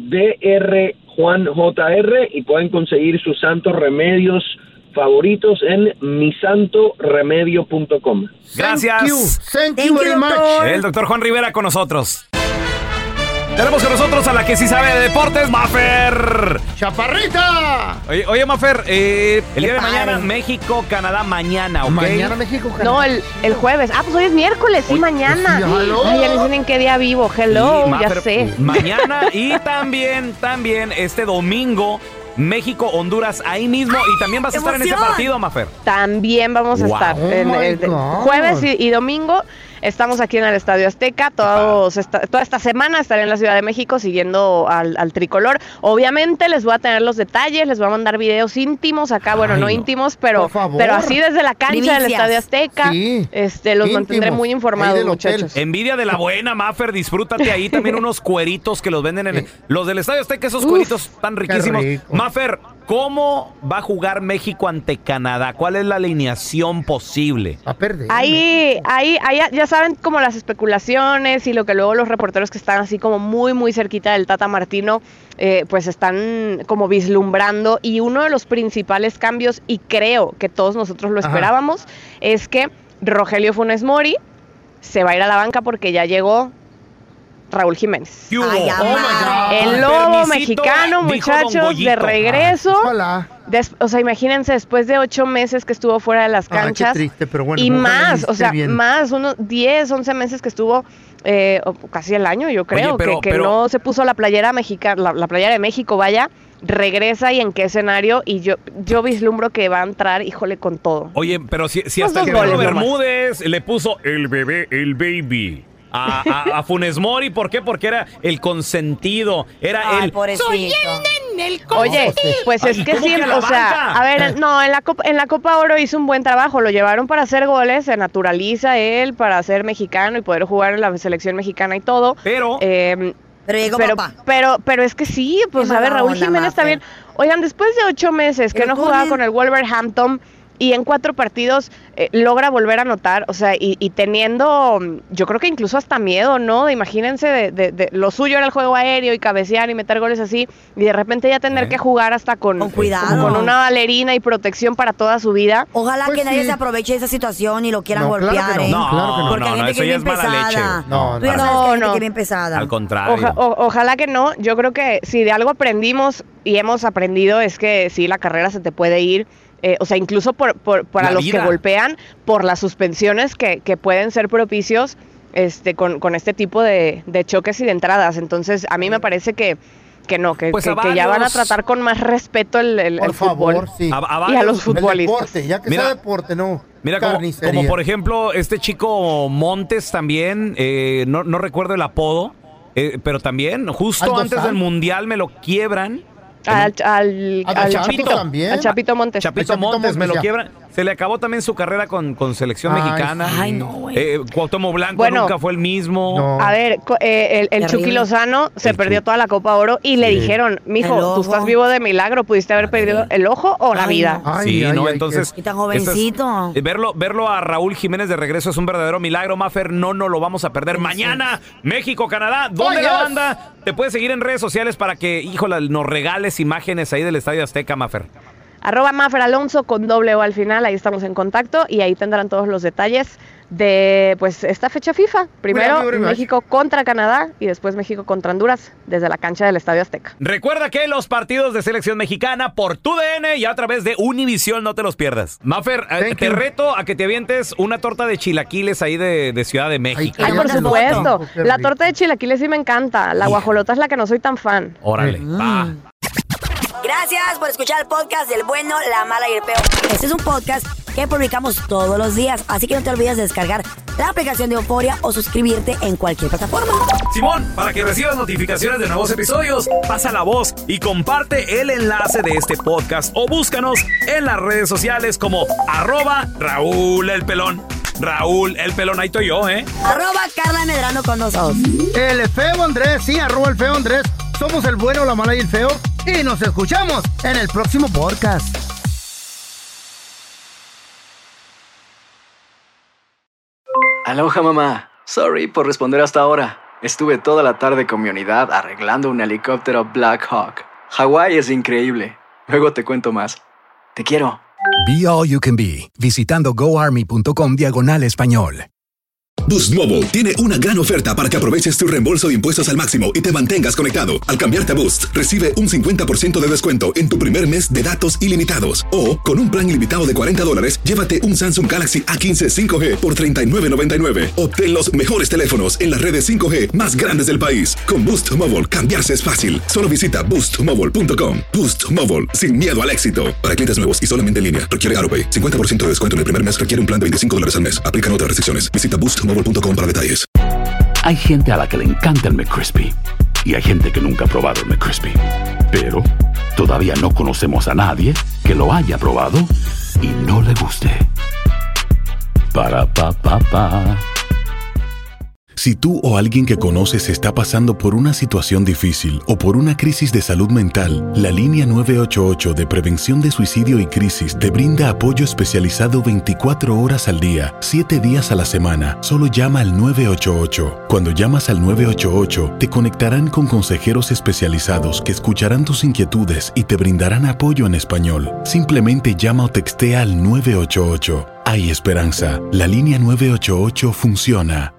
drjuanjr, y pueden conseguir sus santos remedios favoritos en mi santo remedio punto com. Gracias. Thank you. Thank you very much. El doctor Juan Rivera con nosotros. Tenemos con nosotros a la que sí sabe de deportes, Mafer. ¡Chaparrita! Oye, oye Mafer, eh, el día de padre. mañana, México, Canadá, mañana, ¿ok? Mañana México, Canadá. No, el, el jueves. Ah, pues hoy es miércoles, sí, mañana. sí, hello. Ay, ya no sé en qué día vivo. Hello, Sí, ya Mafer, sé. Mañana y también, también este domingo, México, Honduras, ahí mismo. Y también vas a estar en ese ¡Emoción! partido, Mafer. También vamos a Wow. estar. Oh en my el de- God. jueves y, y domingo estamos aquí en el Estadio Azteca. Todos esta- toda esta semana estaré en la Ciudad de México siguiendo al, al tricolor. Obviamente les voy a tener los detalles, les voy a mandar videos íntimos acá. Bueno, Ay, no, no. íntimos, pero, Por favor. pero así desde la cancha del Primicias. Estadio Azteca. Sí. Este, los Íntimos. mantendré muy Ahí informados, del hotel. muchachos. Envidia de la buena, Mafer, disfrútate ahí también unos cueritos que los venden en el- Sí. los del Estadio Azteca, esos Uf, cueritos tan riquísimos. rico. Mafer, ¿cómo va a jugar México ante Canadá? ¿Cuál es la alineación posible? A perder. Ahí, ahí, ahí ya- ya saben como las especulaciones y lo que luego los reporteros que están así como muy, muy cerquita del Tata Martino, eh, pues están como vislumbrando. Y uno de los principales cambios, y creo que todos nosotros lo Ajá. esperábamos, es que Rogelio Funes Mori se va a ir a la banca porque ya llegó Raúl Jiménez. ¿Qué hubo? Ay, Oh my God. El lobo Permisito, mexicano, dijo don muchachos, Goyito. de regreso. Ojalá. Des- o sea, imagínense, después de ocho meses que estuvo fuera de las Ay, qué canchas. triste, pero bueno, y ojalá más, esté o sea, bien. más, unos diez, once meses que estuvo, eh, o casi el año, yo creo, pero- que, que pero- no se puso la playera mexicana, la, la playera de México, vaya, regresa y en qué escenario, y yo, yo vislumbro que va a entrar, híjole, con todo. Oye, pero si, si Los hasta dos el Pedro goles nomás. Bermúdez le puso el bebé, el baby. A, a- a Funes Mori, ¿por qué? Porque era el consentido, era Ay, el... pobrecito. Oye, pues Ay, es que ¿cómo sí, que la o sea, banca? a ver, no, en la Copa, en la Copa Oro hizo un buen trabajo, lo llevaron para hacer goles, se naturaliza él para ser mexicano y poder jugar en la selección mexicana y todo. Pero... Eh, Pero llegó pero, papá. pero, pero es que sí, pues Qué a ver, mala Raúl onda, Jiménez Mafer. también. Oigan, después de ocho meses que Pero no jugaba ponen- con el Wolverhampton y en cuatro partidos eh, logra volver a anotar, o sea, y, y teniendo, mm, yo creo que incluso hasta miedo, ¿no? Imagínense, de, de- de- lo suyo era el juego aéreo y cabecear y meter goles así, y de repente ya tener ¿Eh? que jugar hasta con, Con cuidado. con una valerina y protección para toda su vida. Ojalá Pues que nadie sí. se aproveche de esa situación y lo quieran No, claro golpear, que no. ¿eh? No, claro que no. Porque no, hay no, gente eso que ya es es bien mala leche. pesada. No, Tú ya no. sabes que hay No, gente no. que es bien pesada. Al contrario. Oja- o- ojalá que no, yo creo que si de algo aprendimos y hemos aprendido es que sí, la carrera se te puede ir, eh, o sea, incluso por, por- para La los vida. que golpean, por las suspensiones que, que pueden ser propicios este, con, con este tipo de, de choques y de entradas. Entonces, a mí me parece que, que no, que, Pues que- a que ya van a varios- tratar con más respeto el, el- Por el favor, fútbol. sí. A- a Y a varios- los El futbolistas. deporte, ya que Mira, sea deporte, no. Mira, como, carnicería. como por ejemplo este chico Montes también, eh, no, no recuerdo el apodo, Eh, pero también, justo Aldo antes Sal. del Mundial me lo quiebran. Al, al, Al al Chapito Chapito, también. al Chapito Montes. Chapito, Chapito Montes, Montes, me lo ya. quiebran. Se le acabó también su carrera con, con selección Ay, mexicana. sí. Ay, no, güey. Eh, Cuauhtémoc Blanco Bueno. nunca fue el mismo. No. A ver, co- eh, el, el Terrible. Chucky Lozano se El perdió Chucky. toda la Copa Oro y le Sí. dijeron, mijo, El tú ojo. estás vivo de milagro, pudiste haber perdido el ojo o la Ay, vida. no. Ay, Sí, ay, ¿no? ay, Entonces. Y tan esto es- jovencito. eh, verlo, verlo a Raúl Jiménez de regreso es un verdadero milagro, Mafer. No nos lo vamos a perder. Mañana, México, Canadá. ¿Dónde Oh, la yes. banda? Te puedes seguir en redes sociales para que, híjole, nos regales imágenes ahí del Estadio Azteca, Mafer. Arroba Mafer Alonso con doble O al final, ahí estamos en contacto y ahí tendrán todos los detalles de pues esta fecha FIFA. Primero Muy bien, muy bien. México contra Canadá y después México contra Honduras desde la cancha del Estadio Azteca. Recuerda que los partidos de selección mexicana por tu D N y a través de Univisión, no te los pierdas. Mafer, eh, Thank te you. reto a que te avientes una torta de chilaquiles ahí de, de Ciudad de México. Ay, Ay, por una supuesto. foto. Qué La rico. torta de chilaquiles sí me encanta. La guajolota es la que no soy tan fan. Órale, va. Gracias por escuchar el podcast del bueno, la mala y el peor. Este es un podcast que publicamos todos los días, así que no te olvides de descargar la aplicación de Euforia o suscribirte en cualquier plataforma. Simón, para que recibas notificaciones de nuevos episodios, pasa la voz y comparte el enlace de este podcast o búscanos en las redes sociales como arroba Raúl el Pelón. Raúl el Pelón, ahí estoy yo, ¿eh? Arroba Carla Medrano con nosotros. El feo Andrés, sí, arroba el feo Andrés. Somos el bueno, la mala y el feo. Y nos escuchamos en el próximo podcast. Aloha, mamá. Sorry por responder hasta ahora. Estuve toda la tarde con mi unidad arreglando un helicóptero Black Hawk. Hawái es increíble. Luego te cuento más. Te quiero. Be All You Can Be, visitando goarmy.com diagonal español. Boost Mobile tiene una gran oferta para que aproveches tu reembolso de impuestos al máximo y te mantengas conectado. Al cambiarte a Boost, recibe un cincuenta por ciento de descuento en tu primer mes de datos ilimitados. O, con un plan ilimitado de cuarenta dólares, llévate un Samsung Galaxy A quince cinco G por treinta y nueve noventa y nueve. Obtén los mejores teléfonos en las redes cinco G más grandes del país. Con Boost Mobile, cambiarse es fácil. Solo visita boost mobile punto com. Boost Mobile, sin miedo al éxito. Para clientes nuevos y solamente en línea, requiere AutoPay. cincuenta por ciento de descuento en el primer mes requiere un plan de veinticinco dólares al mes. Aplican otras restricciones. Visita boost mobile punto com para detalles. Hay gente a la que le encanta el McCrispy y hay gente que nunca ha probado el McCrispy. Pero todavía no conocemos a nadie que lo haya probado y no le guste. Para pa pa pa. Si tú o alguien que conoces está pasando por una situación difícil o por una crisis de salud mental, la línea nueve ocho ocho de prevención de suicidio y crisis te brinda apoyo especializado veinticuatro horas al día, siete días a la semana. Solo llama al nueve ocho ocho. Cuando llamas al nueve ocho ocho, te conectarán con consejeros especializados que escucharán tus inquietudes y te brindarán apoyo en español. Simplemente llama o textea al nueve ocho ocho. Hay esperanza. La línea nueve ocho ocho funciona.